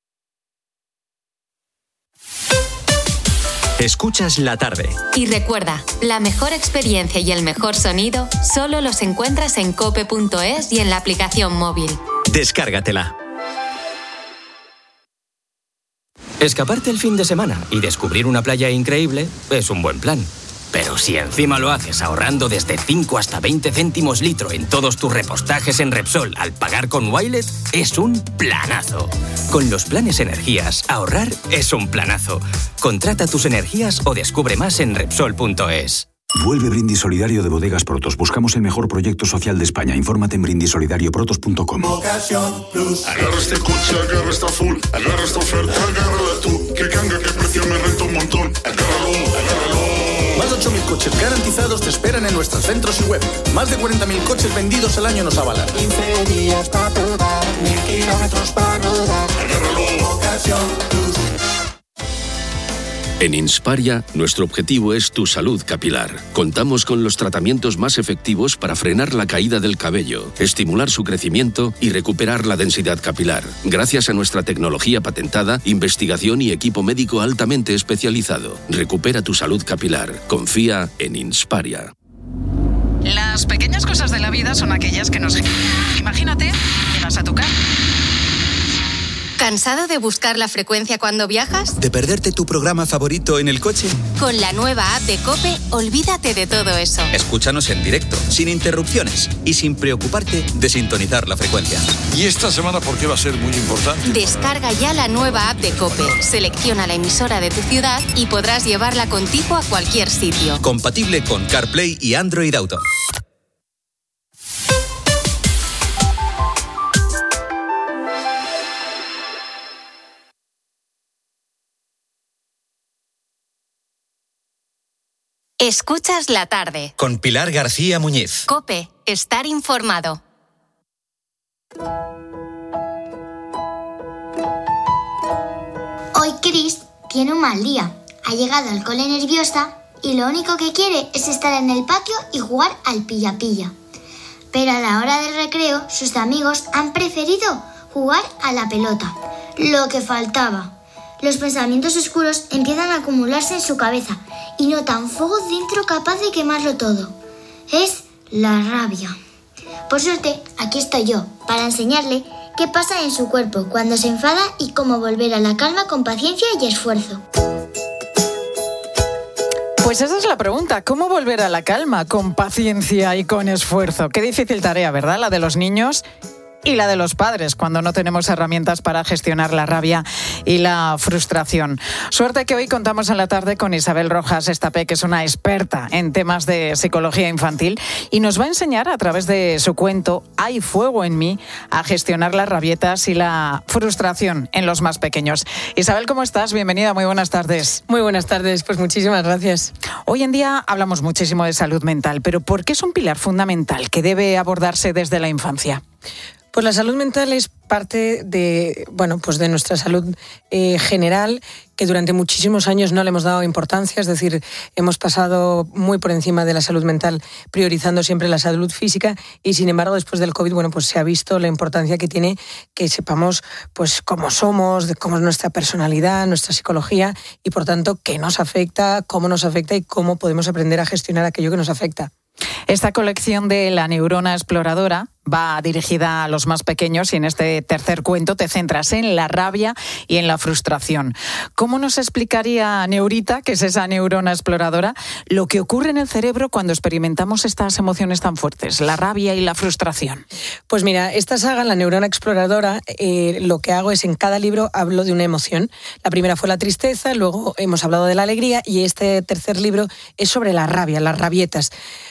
Escuchas la tarde. Y recuerda, la mejor experiencia y el mejor sonido solo los encuentras en cope punto es y en la aplicación móvil. Descárgatela. Escaparte el fin de semana y descubrir una playa increíble es un buen plan. Pero si encima lo haces ahorrando desde cinco hasta veinte céntimos litro en todos tus repostajes en Repsol al pagar con Wilet, es un planazo. Con los planes energías, ahorrar es un planazo. Contrata tus energías o descubre más en Repsol punto es. Vuelve Brindis Solidario de Bodegas Protos. Buscamos el mejor proyecto social de España. Infórmate en brindis solidario protos punto com. Ocasión Plus. Agarra este coche, agarra esta full. Agarra esta oferta, agárrala tú. Que canga, que precio me renta un montón. Agárralo, agárralo. Más de ocho mil coches garantizados te esperan en nuestros centros y web. Más de cuarenta mil coches vendidos al año nos avalan. quince días para probar, mil kilómetros para rodar. Agárralo, Ocasión Plus. En Insparia, nuestro objetivo es tu salud capilar. Contamos con los tratamientos más efectivos para frenar la caída del cabello, estimular su crecimiento y recuperar la densidad capilar. Gracias a nuestra tecnología patentada, investigación y equipo médico altamente especializado. Recupera tu salud capilar. Confía en Insparia. Las pequeñas cosas de la vida son aquellas que nos... Imagínate, llegas a tu casa. ¿Cansado de buscar la frecuencia cuando viajas? ¿De perderte tu programa favorito en el coche? Con la nueva app de COPE, olvídate de todo eso. Escúchanos en directo, sin interrupciones y sin preocuparte de sintonizar la frecuencia. ¿Y esta semana por qué va a ser muy importante? Descarga ya la nueva app de COPE, selecciona la emisora de tu ciudad y podrás llevarla contigo a cualquier sitio. Compatible con CarPlay y Android Auto. Escuchas la tarde. Con Pilar García Muñiz. COPE, estar informado. Hoy Chris tiene un mal día. Ha llegado al cole nerviosa y lo único que quiere es estar en el patio y jugar al pilla-pilla. Pero a la hora del recreo, sus amigos han preferido jugar a la pelota. Lo que faltaba. Los pensamientos oscuros empiezan a acumularse en su cabeza y nota un fuego dentro capaz de quemarlo todo. Es la rabia. Por suerte, aquí estoy yo, para enseñarle qué pasa en su cuerpo cuando se enfada y cómo volver a la calma con paciencia y esfuerzo. Pues esa es la pregunta, ¿cómo volver a la calma con paciencia y con esfuerzo? Qué difícil tarea, ¿verdad? La de los niños y la de los padres cuando no tenemos herramientas para gestionar la rabia y la frustración. Suerte que hoy contamos en la tarde con Isabel Rojas Estapé, que es una experta en temas de psicología infantil y nos va a enseñar a través de su cuento Hay fuego en mí a gestionar las rabietas y la frustración en los más pequeños. Isabel, ¿cómo estás? Bienvenida, muy buenas tardes. Muy buenas tardes, pues muchísimas gracias. Hoy en día hablamos muchísimo de salud mental, pero ¿por qué es un pilar fundamental que debe abordarse desde la infancia? Pues la salud mental es parte de, bueno, pues de nuestra salud eh, general, que durante muchísimos años no le hemos dado importancia, es decir, hemos pasado muy por encima de la salud mental, priorizando siempre la salud física, y sin embargo después del COVID, bueno, pues se ha visto la importancia que tiene que sepamos pues cómo somos, de cómo es nuestra personalidad, nuestra psicología, y por tanto qué nos afecta, cómo nos afecta y cómo podemos aprender a gestionar aquello que nos afecta. Esta colección de La neurona exploradora va dirigida a los más pequeños y en este tercer cuento te centras en la rabia y en la frustración. ¿Cómo nos explicaría Neurita, que es esa neurona exploradora, lo que ocurre en el cerebro cuando experimentamos estas emociones tan fuertes, la rabia y la frustración? Pues mira, esta saga, La neurona exploradora, eh, lo que hago es en cada libro hablo de una emoción. La primera fue la tristeza, luego hemos hablado de la alegría y este tercer libro es sobre la rabia, las rabietas.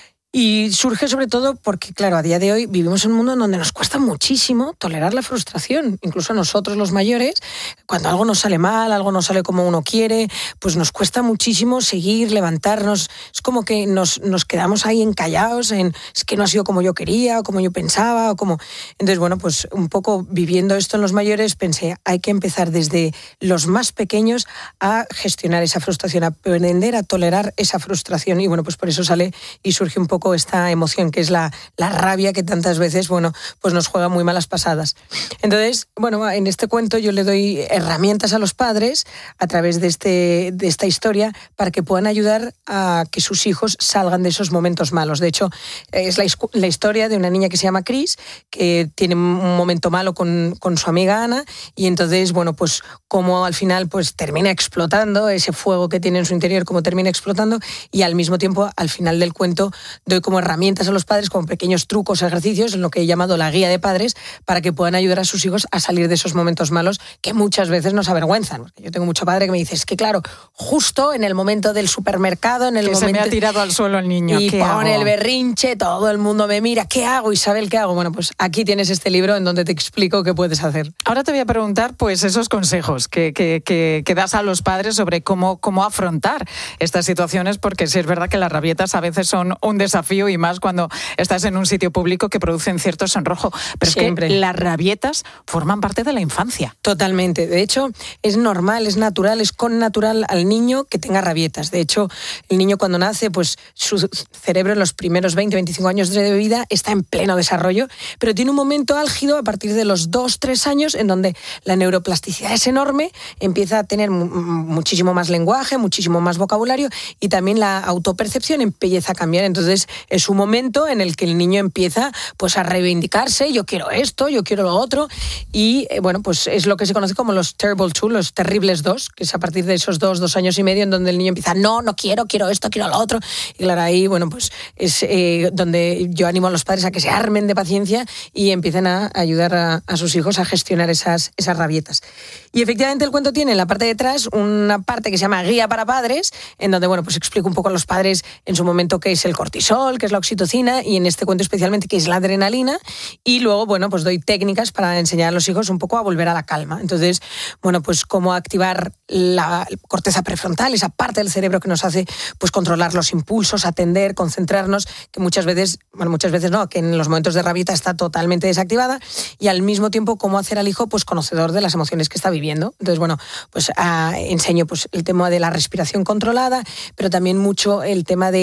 Y surge sobre todo porque, claro, a día de hoy vivimos en un mundo en donde nos cuesta muchísimo tolerar la frustración. Incluso a nosotros los mayores, cuando algo nos sale mal, algo no sale como uno quiere, pues nos cuesta muchísimo seguir, levantarnos. Es como que nos, nos quedamos ahí encallados en es que no ha sido como yo quería o como yo pensaba o como... Entonces, bueno, pues un poco viviendo esto en los mayores pensé, hay que empezar desde los más pequeños a gestionar esa frustración, a aprender a tolerar esa frustración. Y bueno, pues por eso sale y surge un poco esta emoción que es la, la rabia, que tantas veces, bueno, pues nos juega muy malas pasadas. Entonces, bueno, en este cuento yo le doy herramientas a los padres a través de, este, de esta historia para que puedan ayudar a que sus hijos salgan de esos momentos malos. De hecho, es la, la historia de una niña que se llama Chris, que tiene un momento malo con, con su amiga Ana, y entonces, bueno, pues como al final pues termina explotando ese fuego que tiene en su interior, como termina explotando, y al mismo tiempo, al final del cuento, doy como herramientas a los padres, como pequeños trucos, ejercicios, en lo que he llamado la guía de padres, para que puedan ayudar a sus hijos a salir de esos momentos malos que muchas veces nos avergüenzan. Yo tengo mucho padre que me dice, es que claro, justo en el momento del supermercado, en el que momento... se me ha tirado al suelo el niño. Y ¿Qué pone hago? el berrinche, todo el mundo me mira, ¿qué hago, Isabel, qué hago? Bueno, pues aquí tienes este libro en donde te explico qué puedes hacer. Ahora te voy a preguntar, pues, esos consejos que, que, que, que das a los padres sobre cómo, cómo afrontar estas situaciones, porque sí es verdad que las rabietas a veces son un desafío, y más cuando estás en un sitio público que producen cierto sonrojo. Pero Siempre. es que las rabietas forman parte de la infancia. Totalmente. De hecho, es normal, es natural, es con natural al niño que tenga rabietas. De hecho, el niño cuando nace, pues su cerebro en los primeros veinte, veinticinco años de vida está en pleno desarrollo, pero tiene un momento álgido a partir de los dos, tres años en donde la neuroplasticidad es enorme, empieza a tener muchísimo más lenguaje, muchísimo más vocabulario, y también la autopercepción empieza a cambiar. Entonces, es un momento en el que el niño empieza pues a reivindicarse, yo quiero esto, yo quiero lo otro, y eh, bueno, pues es lo que se conoce como los terrible two, los terribles dos, que es a partir de esos dos, dos años y medio en donde el niño empieza, no, no quiero, quiero esto, quiero lo otro, y claro, ahí, bueno, pues es eh, donde yo animo a los padres a que se armen de paciencia y empiecen a ayudar a, a sus hijos a gestionar esas, esas rabietas. Y efectivamente el cuento tiene en la parte de atrás una parte que se llama Guía para Padres, en donde, bueno, pues explico un poco a los padres en su momento qué es el cortisol, qué es la oxitocina, y en este cuento especialmente qué es la adrenalina, y luego, bueno, pues doy técnicas para enseñar a los hijos un poco a volver a la calma. Entonces, bueno, pues cómo activar la corteza prefrontal, esa parte del cerebro que nos hace pues controlar los impulsos, atender, concentrarnos, que muchas veces, bueno, muchas veces no, que en los momentos de rabieta está totalmente desactivada, y al mismo tiempo cómo hacer al hijo pues conocedor de las emociones que está viviendo. Entonces, bueno, pues ah, enseño pues el tema de la respiración controlada, pero también mucho el tema de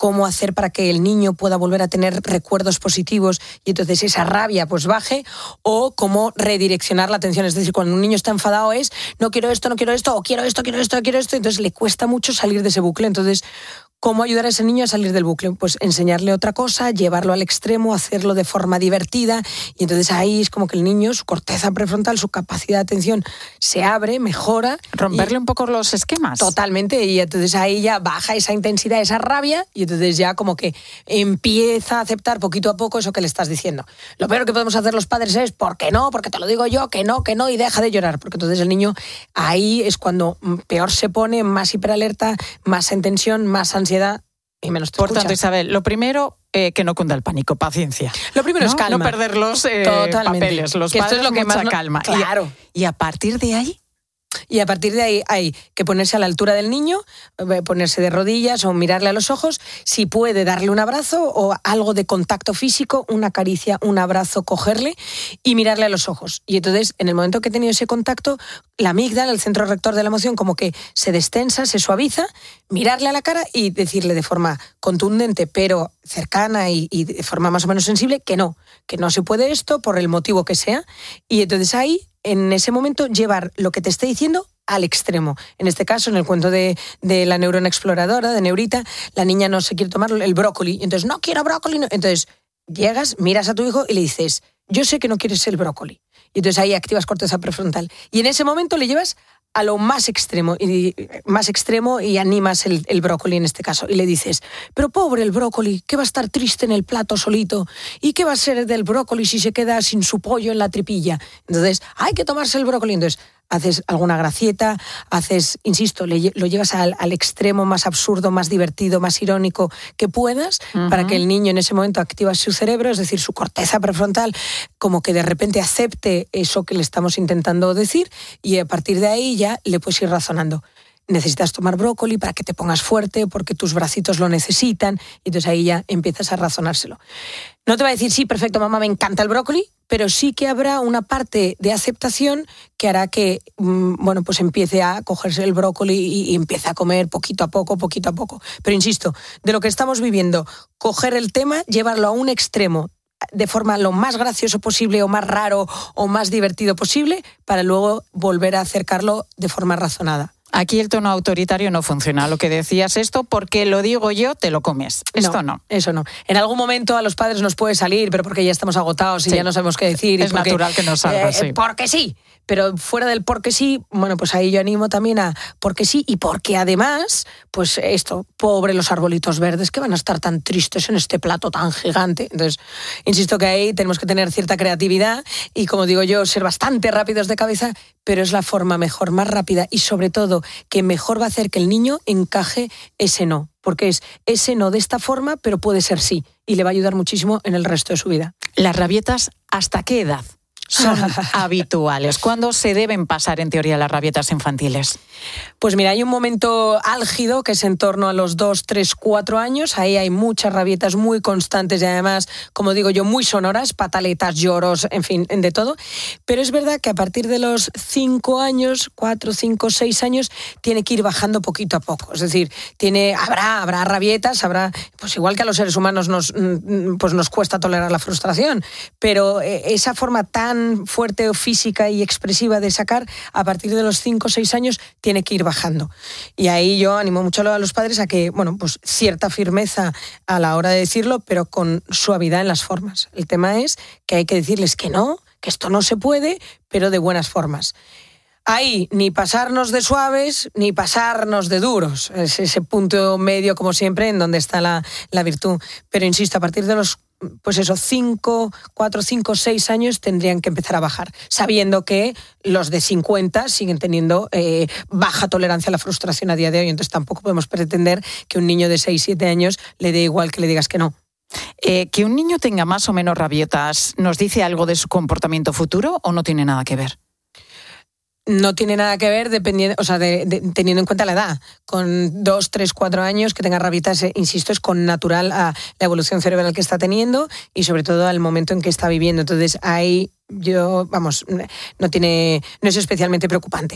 cómo hacer para que el niño pueda volver a tener recuerdos positivos y entonces esa rabia pues baje, o cómo redireccionar la atención. Es decir, cuando un niño está enfadado es no quiero esto, no quiero esto, o quiero esto, quiero esto, quiero esto, entonces le cuesta mucho salir de ese bucle. Entonces, ¿cómo ayudar a ese niño a salir del bucle? Pues enseñarle otra cosa, llevarlo al extremo, hacerlo de forma divertida, y entonces ahí es como que el niño, su corteza prefrontal, su capacidad de atención se abre, mejora. Romperle y, un poco los esquemas. Totalmente, y entonces ahí ya baja esa intensidad, esa rabia, y entonces ya como que empieza a aceptar poquito a poco eso que le estás diciendo. Lo peor que podemos hacer los padres es, ¿por qué no? Porque te lo digo yo, que no, que no, y deja de llorar, porque entonces el niño ahí es cuando peor se pone, más hiperalerta, más en tensión, más ansiedad, y menos te Por escucha. tanto, Isabel, lo primero, eh, que no cunda el pánico, paciencia. Lo primero ¿no? es calma. No perder los eh, papeles, los que padres, esto es lo que mucha más no... calma. Claro. Y a, y a partir de ahí... Y a partir de ahí hay que ponerse a la altura del niño, ponerse de rodillas o mirarle a los ojos, si puede darle un abrazo o algo de contacto físico, una caricia, un abrazo, cogerle y mirarle a los ojos. Y entonces, en el momento que he tenido ese contacto, la amígdala, el centro rector de la emoción, como que se destensa, se suaviza, mirarle a la cara y decirle de forma contundente, pero cercana y, y de forma más o menos sensible, que no, que no se puede esto por el motivo que sea. Y entonces ahí, en ese momento, llevar lo que te esté diciendo al extremo. En este caso, en el cuento de, de la neurona exploradora, de Neurita, la niña no se quiere tomar el brócoli. Entonces, no quiero brócoli. No. Entonces, llegas, miras a tu hijo y le dices, yo sé que no quieres el brócoli. Y entonces ahí activas corteza prefrontal. Y en ese momento le llevas a lo más extremo, y más extremo y animas el, el brócoli en este caso. Y le dices, pero pobre el brócoli, que va a estar triste en el plato solito. ¿Y qué va a ser del brócoli si se queda sin su pollo en la tripilla? Entonces, hay que tomarse el brócoli. Entonces, haces alguna gracieta, haces, insisto, le, lo llevas al, al extremo más absurdo, más divertido, más irónico que puedas, uh-huh. para que el niño en ese momento active su cerebro, es decir, su corteza prefrontal, como que de repente acepte eso que le estamos intentando decir, y a partir de ahí ya le puedes ir razonando. Necesitas tomar brócoli para que te pongas fuerte, porque tus bracitos lo necesitan, y entonces ahí ya empiezas a razonárselo. No te va a decir, sí, perfecto, mamá, me encanta el brócoli, pero sí que habrá una parte de aceptación que hará que, bueno, pues empiece a cogerse el brócoli y, y empiece a comer poquito a poco, poquito a poco. Pero insisto, de lo que estamos viviendo, coger el tema, llevarlo a un extremo, de forma lo más gracioso posible o más raro o más divertido posible, para luego volver a acercarlo de forma razonada. Aquí el tono autoritario no funciona. Lo que decías, esto porque lo digo yo, te lo comes. Esto no. no. Eso no. En algún momento a los padres nos puede salir, pero porque ya estamos agotados y sí. ya no sabemos qué decir. Es y porque, natural que nos salga, eh, sí. Porque sí. Pero fuera del porque sí, bueno, pues ahí yo animo también a porque sí, y porque además, pues esto, pobre los arbolitos verdes, que van a estar tan tristes en este plato tan gigante. Entonces, insisto que ahí tenemos que tener cierta creatividad y, como digo yo, ser bastante rápidos de cabeza, pero es la forma mejor, más rápida y sobre todo que mejor va a hacer que el niño encaje ese no. Porque es ese no de esta forma, pero puede ser sí, y le va a ayudar muchísimo en el resto de su vida. Las rabietas, ¿hasta qué edad son habituales? ¿Cuándo se deben pasar, en teoría, las rabietas infantiles? Pues mira, hay un momento álgido que es en torno a los dos, tres, cuatro años. Ahí hay muchas rabietas muy constantes y además, como digo yo, muy sonoras, pataletas, lloros, en fin, de todo. Pero es verdad que a partir de los cinco años, cuatro, cinco, seis años, tiene que ir bajando poquito a poco. Es decir, tiene, habrá, habrá rabietas, habrá, pues igual que a los seres humanos nos, pues nos cuesta tolerar la frustración, pero esa forma tan fuerte, física y expresiva de sacar, a partir de los cinco o seis años, tiene que ir bajando. Y ahí yo animo mucho a los padres a que, bueno, pues cierta firmeza a la hora de decirlo, pero con suavidad en las formas. El tema es que hay que decirles que no, que esto no se puede, pero de buenas formas. Ahí, ni pasarnos de suaves, ni pasarnos de duros. Es ese punto medio, como siempre, en donde está la, la virtud. Pero insisto, a partir de los pues eso, cinco, cuatro, cinco, seis años tendrían que empezar a bajar, sabiendo que los de cincuenta siguen teniendo eh, baja tolerancia a la frustración a día de hoy, entonces tampoco podemos pretender que un niño de seis, siete años le dé igual que le digas que no. Eh, ¿Que un niño tenga más o menos rabietas nos dice algo de su comportamiento futuro o no tiene nada que ver? No tiene nada que ver dependiendo, o sea, de, de, teniendo en cuenta la edad. Con dos, tres, cuatro años que tenga rabietas, eh, insisto, es con natural a la evolución cerebral que está teniendo y sobre todo al momento en que está viviendo. Entonces ahí yo, vamos, no tiene, no es especialmente preocupante.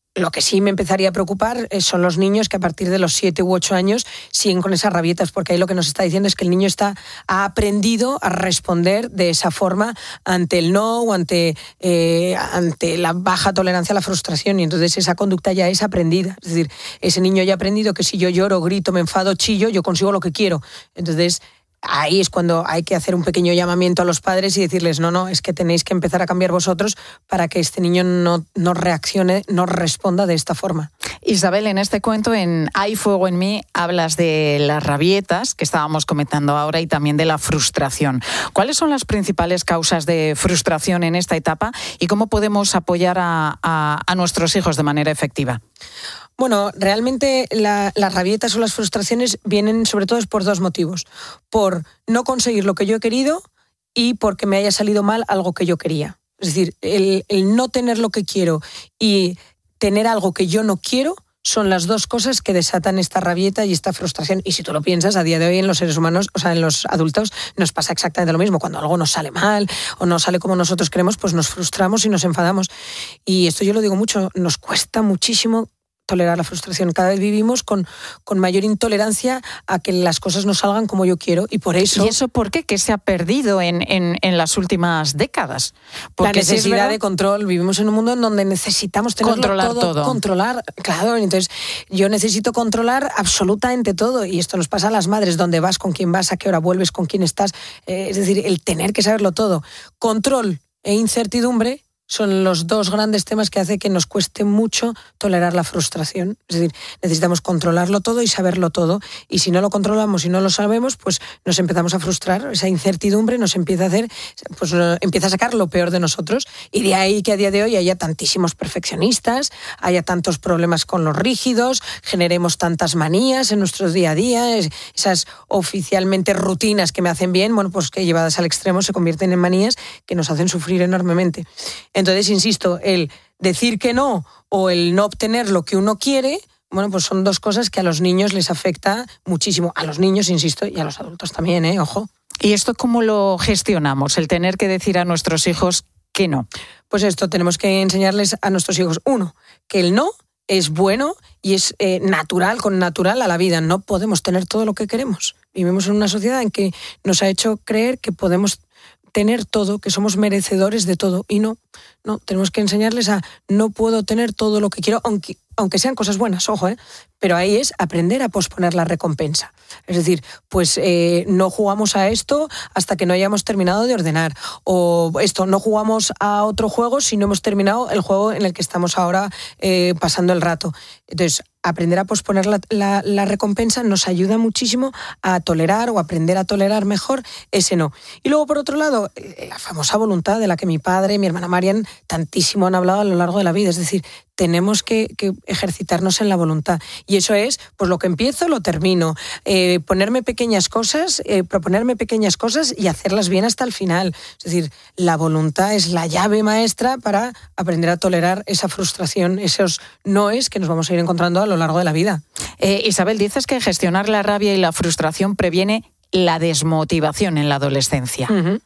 Lo que sí me empezaría a preocupar son los niños que a partir de los siete u ocho años siguen con esas rabietas, porque ahí lo que nos está diciendo es que el niño está, ha aprendido a responder de esa forma ante el no o ante, eh, ante la baja tolerancia a la frustración, y entonces esa conducta ya es aprendida. Es decir, ese niño ya ha aprendido que si yo lloro, grito, me enfado, chillo, yo consigo lo que quiero. Entonces ahí es cuando hay que hacer un pequeño llamamiento a los padres y decirles, no, no, es que tenéis que empezar a cambiar vosotros para que este niño no, no reaccione, no responda de esta forma. Isabel, en este cuento, en Hay fuego en mí, hablas de las rabietas, que estábamos comentando ahora, y también de la frustración. ¿Cuáles son las principales causas de frustración en esta etapa y cómo podemos apoyar a, a, a nuestros hijos de manera efectiva? Bueno, realmente la, las rabietas o las frustraciones vienen sobre todo por dos motivos. Por no conseguir lo que yo he querido y porque me haya salido mal algo que yo quería. Es decir, el, el no tener lo que quiero y tener algo que yo no quiero son las dos cosas que desatan esta rabieta y esta frustración. Y si tú lo piensas, a día de hoy en los seres humanos, o sea, en los adultos, nos pasa exactamente lo mismo. Cuando algo nos sale mal o no sale como nosotros queremos, pues nos frustramos y nos enfadamos. Y esto yo lo digo mucho, nos cuesta muchísimo tolerar la frustración. Cada vez vivimos con, con mayor intolerancia a que las cosas no salgan como yo quiero, y por eso... ¿Y eso por qué? ¿Qué se ha perdido en, en, en las últimas décadas? Porque la necesidad de control. Vivimos en un mundo en donde necesitamos tenerlo controlar todo, todo. Controlar, claro. Entonces, yo necesito controlar absolutamente todo, y esto nos pasa a las madres, dónde vas, con quién vas, a qué hora vuelves, con quién estás. Eh, es decir, el tener que saberlo todo. Control e incertidumbre son los dos grandes temas que hace que nos cueste mucho tolerar la frustración. Es decir, necesitamos controlarlo todo y saberlo todo. Y si no lo controlamos y no lo sabemos, pues nos empezamos a frustrar. Esa incertidumbre nos empieza a hacer, pues empieza a sacar lo peor de nosotros. Y de ahí que a día de hoy haya tantísimos perfeccionistas, haya tantos problemas con los rígidos, generemos tantas manías en nuestro día a día, esas oficialmente rutinas que me hacen bien, bueno, pues que llevadas al extremo se convierten en manías que nos hacen sufrir enormemente. Entonces, insisto, el decir que no o el no obtener lo que uno quiere, bueno, pues son dos cosas que a los niños les afecta muchísimo. A los niños, insisto, y a los adultos también, ¿eh? Ojo. ¿Y esto cómo lo gestionamos? El tener que decir a nuestros hijos que no. Pues esto, tenemos que enseñarles a nuestros hijos, uno, que el no es bueno y es eh, natural, con natural a la vida. No podemos tener todo lo que queremos. Vivimos en una sociedad en que nos ha hecho creer que podemos tener todo, que somos merecedores de todo, y no, no, tenemos que enseñarles a no puedo tener todo lo que quiero, aunque, aunque sean cosas buenas, ojo, ¿eh? Pero ahí es aprender a posponer la recompensa. Es decir, pues eh, no jugamos a esto hasta que no hayamos terminado de ordenar, o esto, no jugamos a otro juego si no hemos terminado el juego en el que estamos ahora eh, pasando el rato. Entonces, aprender a posponer la, la, la recompensa nos ayuda muchísimo a tolerar o aprender a tolerar mejor ese no. Y luego, por otro lado, la famosa voluntad de la que mi padre y mi hermana Marian tantísimo han hablado a lo largo de la vida. Es decir, tenemos que, que ejercitarnos en la voluntad. Y eso es, pues lo que empiezo, lo termino. Eh, ponerme pequeñas cosas, eh, proponerme pequeñas cosas y hacerlas bien hasta el final. Es decir, la voluntad es la llave maestra para aprender a tolerar esa frustración, esos noes que nos vamos a ir encontrando a lo largo de la vida. Eh, Isabel, dices que gestionar la rabia y la frustración previene la desmotivación en la adolescencia. Uh-huh.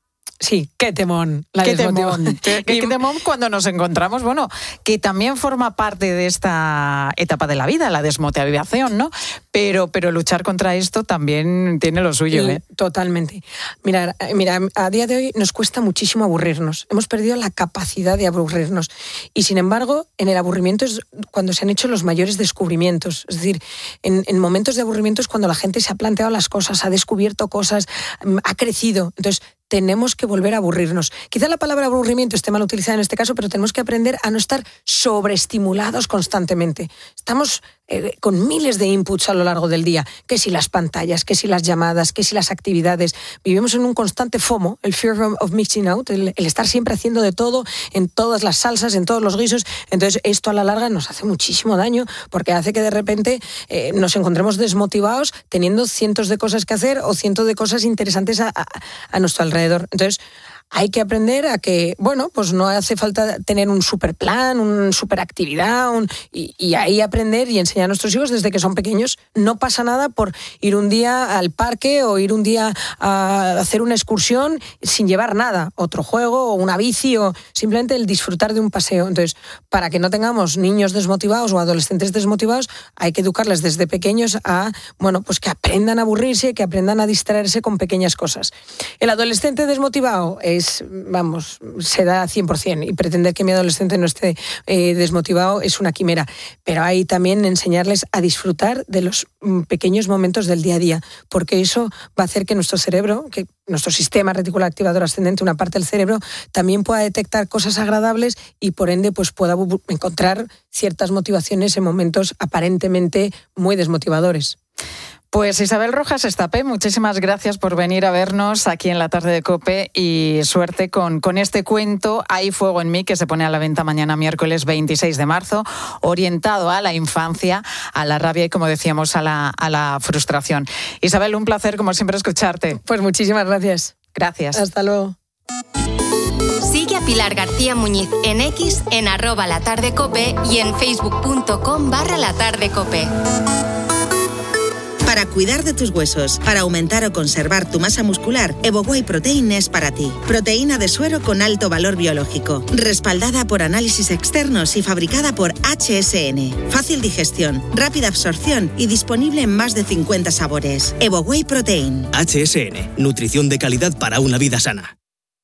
Sí, qué temón. La qué temón. Qué, qué temón cuando nos encontramos, bueno, que también forma parte de esta etapa de la vida, la desmotivación, ¿no? Pero, pero luchar contra esto también tiene lo suyo, ¿eh? Totalmente. Mira, mira, a día de hoy nos cuesta muchísimo aburrirnos. Hemos perdido la capacidad de aburrirnos. Y sin embargo, en el aburrimiento es cuando se han hecho los mayores descubrimientos. Es decir, en, en momentos de aburrimiento es cuando la gente se ha planteado las cosas, ha descubierto cosas, ha crecido. Entonces, tenemos que volver a aburrirnos. Quizá la palabra aburrimiento esté mal utilizada en este caso, pero tenemos que aprender a no estar sobreestimulados constantemente. Estamos eh, con miles de inputs a lo largo del día, que si las pantallas, que si las llamadas, que si las actividades. Vivimos en un constante FOMO, el fear of missing out, el, el estar siempre haciendo de todo, en todas las salsas, en todos los guisos. Entonces esto a la larga nos hace muchísimo daño, porque hace que de repente eh, nos encontremos desmotivados teniendo cientos de cosas que hacer o cientos de cosas interesantes a, a, a nuestro alrededor. Entonces, hay que aprender a que, bueno, pues no hace falta tener un super plan, una super actividad, un, y, y ahí aprender y enseñar a nuestros hijos desde que son pequeños. No pasa nada por ir un día al parque o ir un día a hacer una excursión sin llevar nada, otro juego o una bici o simplemente el disfrutar de un paseo. Entonces, para que no tengamos niños desmotivados o adolescentes desmotivados, hay que educarles desde pequeños a, bueno, pues que aprendan a aburrirse, que aprendan a distraerse con pequeñas cosas. El adolescente desmotivado es, vamos, se da cien por ciento y pretender que mi adolescente no esté eh, desmotivado es una quimera. Pero hay también enseñarles a disfrutar de los pequeños momentos del día a día, porque eso va a hacer que nuestro cerebro, que nuestro sistema reticular activador ascendente, una parte del cerebro, también pueda detectar cosas agradables y por ende pues pueda encontrar ciertas motivaciones en momentos aparentemente muy desmotivadores. Pues Isabel Rojas Estapé, muchísimas gracias por venir a vernos aquí en la tarde de COPE y suerte con, con este cuento Hay fuego en mí, que se pone a la venta mañana miércoles veintiséis de marzo, orientado a la infancia, a la rabia y, como decíamos, a la, a la frustración. Isabel, un placer como siempre escucharte. Pues muchísimas gracias. Gracias. Hasta luego. Sigue a Pilar García Muñiz en X, en arroba la tarde cope y en facebook.com barra la tarde cope. Para cuidar de tus huesos, para aumentar o conservar tu masa muscular, EvoWhey Protein es para ti. Proteína de suero con alto valor biológico, respaldada por análisis externos y fabricada por H S N. Fácil digestión, rápida absorción y disponible en más de cincuenta sabores. EvoWhey Protein. H S N, nutrición de calidad para una vida sana.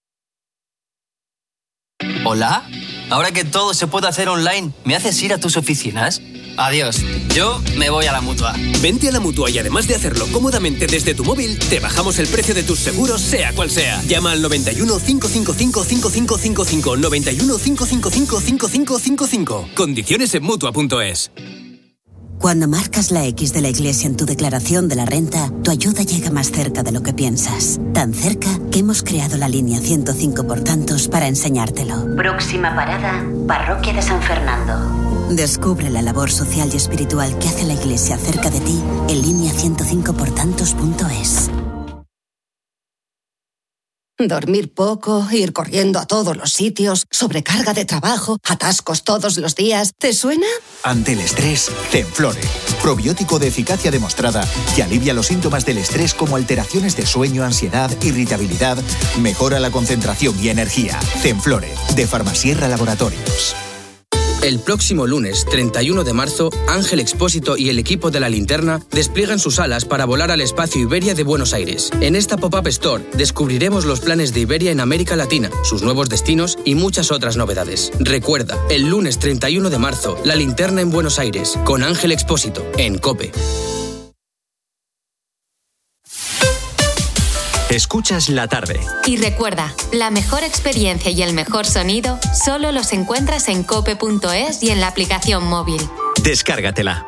¿Hola? Ahora que todo se puede hacer online, ¿me haces ir a tus oficinas? Adiós, yo me voy a la Mutua. Vente a la Mutua y además de hacerlo cómodamente desde tu móvil, te bajamos el precio de tus seguros, sea cual sea. Llama al noventa y uno, cinco cinco cinco, cinco cinco cinco cinco, noventa y uno, cinco cinco cinco, cinco cinco cinco cinco. Condiciones en Mutua punto es. Cuando marcas la X de la Iglesia en tu declaración de la renta, tu ayuda llega más cerca de lo que piensas. Tan cerca que hemos creado la línea ciento cinco por tantos para enseñártelo. Próxima parada, Parroquia de San Fernando. Descubre la labor social y espiritual que hace la Iglesia cerca de ti en línea ciento cinco por tantos punto es. Dormir poco, ir corriendo a todos los sitios, sobrecarga de trabajo, atascos todos los días. ¿Te suena? Ante el estrés, Zenflore. Probiótico de eficacia demostrada que alivia los síntomas del estrés como alteraciones de sueño, ansiedad, irritabilidad, mejora la concentración y energía. Zenflore, de Farmasierra Laboratorios. El próximo lunes, treinta y uno de marzo, Ángel Expósito y el equipo de La Linterna despliegan sus alas para volar al espacio Iberia de Buenos Aires. En esta Pop-Up Store descubriremos los planes de Iberia en América Latina, sus nuevos destinos y muchas otras novedades. Recuerda, el lunes treinta y uno de marzo, La Linterna en Buenos Aires, con Ángel Expósito, en COPE. Escuchas la tarde. Y recuerda, la mejor experiencia y el mejor sonido solo los encuentras en cope punto es y en la aplicación móvil. Descárgatela.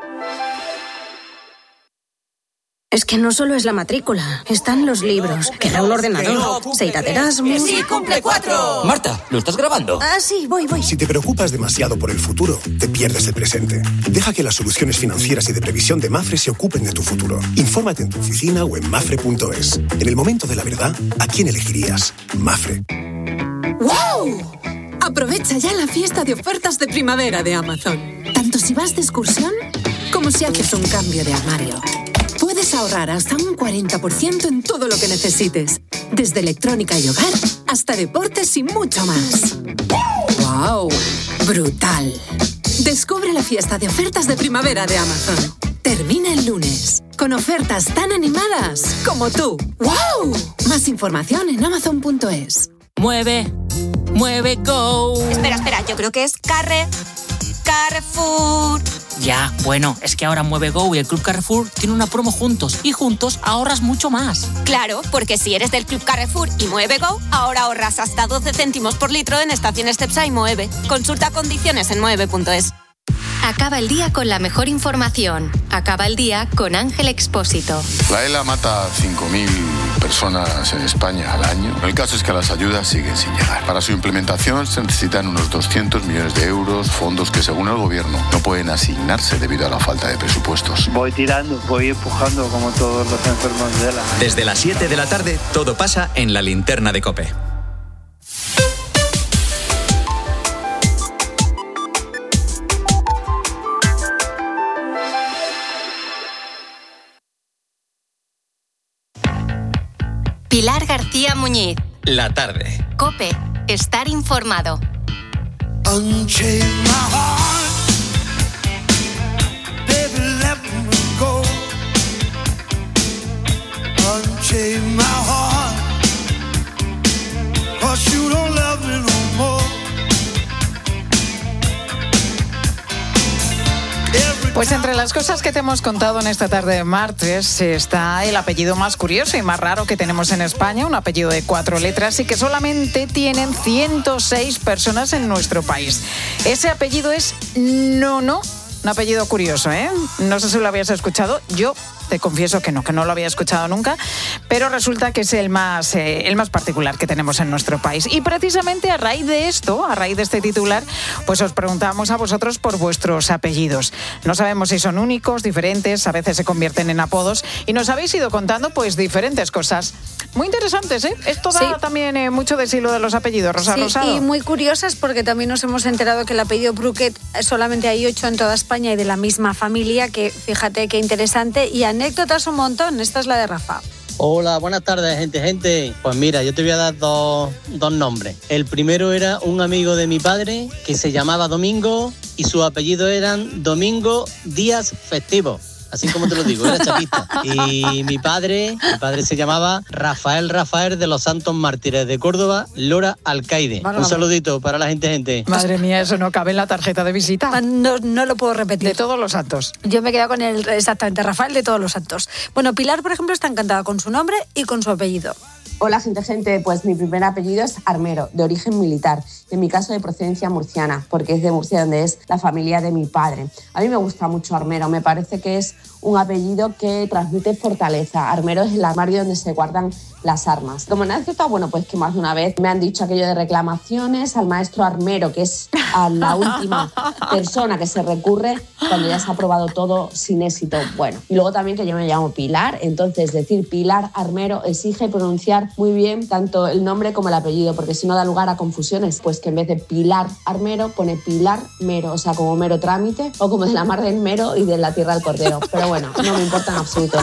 Es que no solo es la matrícula, están los libros, querrá un ordenador, se irá de Erasmus... ¡Sí, cumple cuatro! Marta, ¿lo estás grabando? Ah, sí, voy, voy. Si te preocupas demasiado por el futuro, te pierdes el presente. Deja que las soluciones financieras y de previsión de Mafre se ocupen de tu futuro. Infórmate en tu oficina o en mafre punto es. En el momento de la verdad, ¿a quién elegirías? Mafre. ¡Wow! Aprovecha ya la fiesta de ofertas de primavera de Amazon. Tanto si vas de excursión como si haces un cambio de armario. Puedes ahorrar hasta un cuarenta por ciento en todo lo que necesites, desde electrónica y hogar hasta deportes y mucho más. ¡Wow! ¡Brutal! Descubre la fiesta de ofertas de primavera de Amazon. Termina el lunes, con ofertas tan animadas como tú. ¡Wow! Más información en amazon punto es. Mueve, mueve, go. Espera, espera, yo creo que es Carre, Carrefour. Ya, bueno, es que ahora Mueve Go y el Club Carrefour tienen una promo juntos y juntos ahorras mucho más. Claro, porque si eres del Club Carrefour y Mueve Go, ahora ahorras hasta doce céntimos por litro en estaciones Cepsa y Moeve. Consulta condiciones en mueve punto es. Acaba el día con la mejor información. Acaba el día con Ángel Expósito. La ELA mata a cinco mil personas en España al año. El caso es que las ayudas siguen sin llegar. Para su implementación se necesitan unos doscientos millones de euros, fondos que según el gobierno no pueden asignarse debido a la falta de presupuestos. Voy tirando, voy empujando como todos los enfermos de ELA. Desde las siete de la tarde, todo pasa en La Linterna de COPE. Pilar García Muñiz. La tarde. COPE. Estar informado. Unchain my heart, baby, let me go. Unchain my heart, 'cause you don't love me no more. Pues entre las cosas que te hemos contado en esta tarde de martes está el apellido más curioso y más raro que tenemos en España, un apellido de cuatro letras y que solamente tienen ciento seis personas en nuestro país. Ese apellido es Nono, un apellido curioso, ¿eh? No sé si lo habías escuchado, yo te confieso que no, que no lo había escuchado nunca, pero resulta que es el más, eh, el más particular que tenemos en nuestro país. Y precisamente a raíz de esto, a raíz de este titular, pues os preguntamos a vosotros por vuestros apellidos. No sabemos si son únicos, diferentes, a veces se convierten en apodos y nos habéis ido contando pues diferentes cosas muy interesantes, ¿eh? Esto da sí. también eh, mucho de sí lo de los apellidos, Rosa sí, Rosado. Y muy curiosas porque también nos hemos enterado que el apellido Bruquet solamente hay ocho en toda España y de la misma familia, que fíjate qué interesante. Y anécdotas un montón, esta es la de Rafa. Hola, buenas tardes, gente, gente. Pues mira, yo te voy a dar dos, dos nombres. El primero era un amigo de mi padre que se llamaba Domingo y sus apellidos eran Domingo Díaz Festivo. Así como te lo digo, era chapista. Y mi padre, mi padre se llamaba Rafael Rafael de los Santos Mártires de Córdoba, Lora Alcaide. Vale, un saludito para la gente, gente. Madre mía, eso no cabe en la tarjeta de visita. No, no lo puedo repetir. De todos los santos. Yo me he quedado con el, exactamente, Rafael de todos los santos. Bueno, Pilar, por ejemplo, está encantada con su nombre y con su apellido. Hola, gente, gente. Pues mi primer apellido es Armero, de origen militar. En mi caso, de procedencia murciana, porque es de Murcia, donde es la familia de mi padre. A mí me gusta mucho Armero. Me parece que es un apellido que transmite fortaleza. Armero es el armario donde se guardan las armas. Como anécdota, bueno, pues que más de una vez me han dicho aquello de reclamaciones al maestro Armero, que es a la última persona que se recurre cuando ya se ha probado todo sin éxito. Bueno, y luego también que yo me llamo Pilar, entonces decir Pilar Armero exige pronunciar muy bien tanto el nombre como el apellido, porque si no da lugar a confusiones, pues que en vez de Pilar Armero pone Pilar Mero, o sea, como mero trámite, o como de la mar del mero y de la tierra del cordero. Pero bueno, no me importa en absoluto.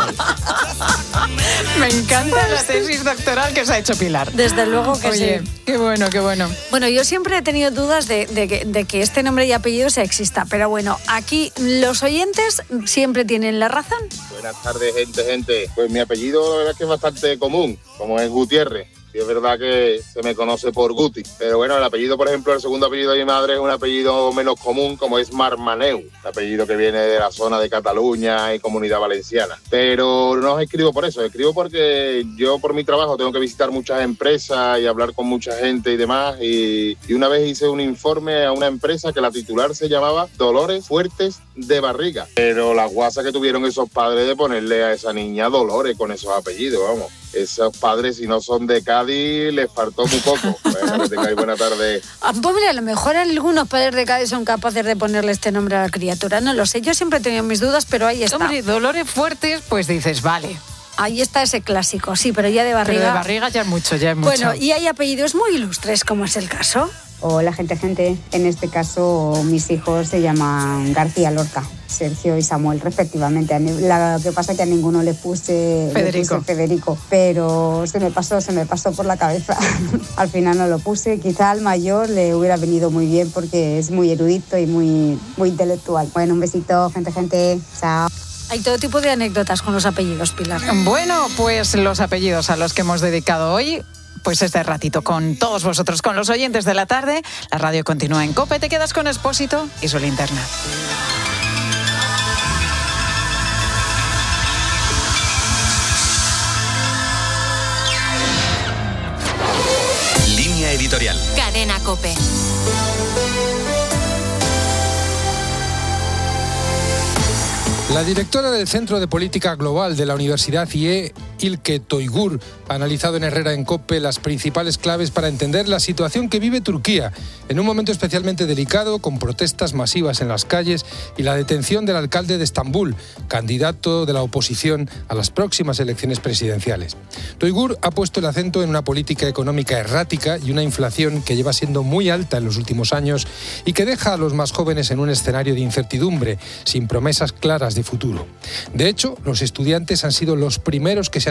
Me encanta la tesis doctoral que se ha hecho Pilar. Desde luego que Oye, sí. Qué bueno, qué bueno. Bueno, yo siempre he tenido dudas de, de, que, de que este nombre y apellido se exista, pero bueno, aquí los oyentes siempre tienen la razón. Buenas tardes, gente, gente. Pues mi apellido la verdad es que es bastante común, como es Gutiérrez. Y es verdad que se me conoce por Guti. Pero bueno, el apellido, por ejemplo, el segundo apellido de mi madre es un apellido menos común, como es Marmaneu, el apellido que viene de la zona de Cataluña y Comunidad Valenciana. Pero no os escribo por eso, escribo porque yo por mi trabajo tengo que visitar muchas empresas y hablar con mucha gente y demás. Y, y una vez hice un informe a una empresa que la titular se llamaba Dolores Fuertes de Barriga. Pero la guasa que tuvieron esos padres de ponerle a esa niña Dolores con esos apellidos, vamos. Esos padres, si no son de Cádiz, les faltó muy poco. Bueno, que tengáis buena tarde. Ah, pues mira, a lo mejor algunos padres de Cádiz son capaces de ponerle este nombre a la criatura. No lo sé, yo siempre he tenido mis dudas, pero ahí está. Hombre, Dolores Fuertes, pues dices, vale. Ahí está ese clásico, sí, pero ya de barriga. Pero de barriga ya es mucho, ya es mucho. Bueno, y hay apellidos muy ilustres, como es el caso. Hola, gente, gente. En este caso, mis hijos se llaman García Lorca, Sergio y Samuel, respectivamente. Lo que pasa es que a ninguno le puse Federico, le puse Federico, pero se me pasó, se me pasó por la cabeza. Al final no lo puse. Quizá al mayor le hubiera venido muy bien porque es muy erudito y muy, muy intelectual. Bueno, un besito, gente, gente. Chao. Hay todo tipo de anécdotas con los apellidos, Pilar. Bueno, pues los apellidos a los que hemos dedicado hoy, pues este ratito con todos vosotros, con los oyentes de la tarde. La radio continúa en COPE, te quedas con Expósito y su linterna. Línea editorial. Cadena COPE. La directora del Centro de Política Global de la Universidad I E, Ilke Toygur, ha analizado en Herrera en COPE las principales claves para entender la situación que vive Turquía, en un momento especialmente delicado, con protestas masivas en las calles y la detención del alcalde de Estambul, candidato de la oposición a las próximas elecciones presidenciales. Toygur ha puesto el acento en una política económica errática y una inflación que lleva siendo muy alta en los últimos años y que deja a los más jóvenes en un escenario de incertidumbre, sin promesas claras de futuro. De hecho, los estudiantes han sido los primeros que se han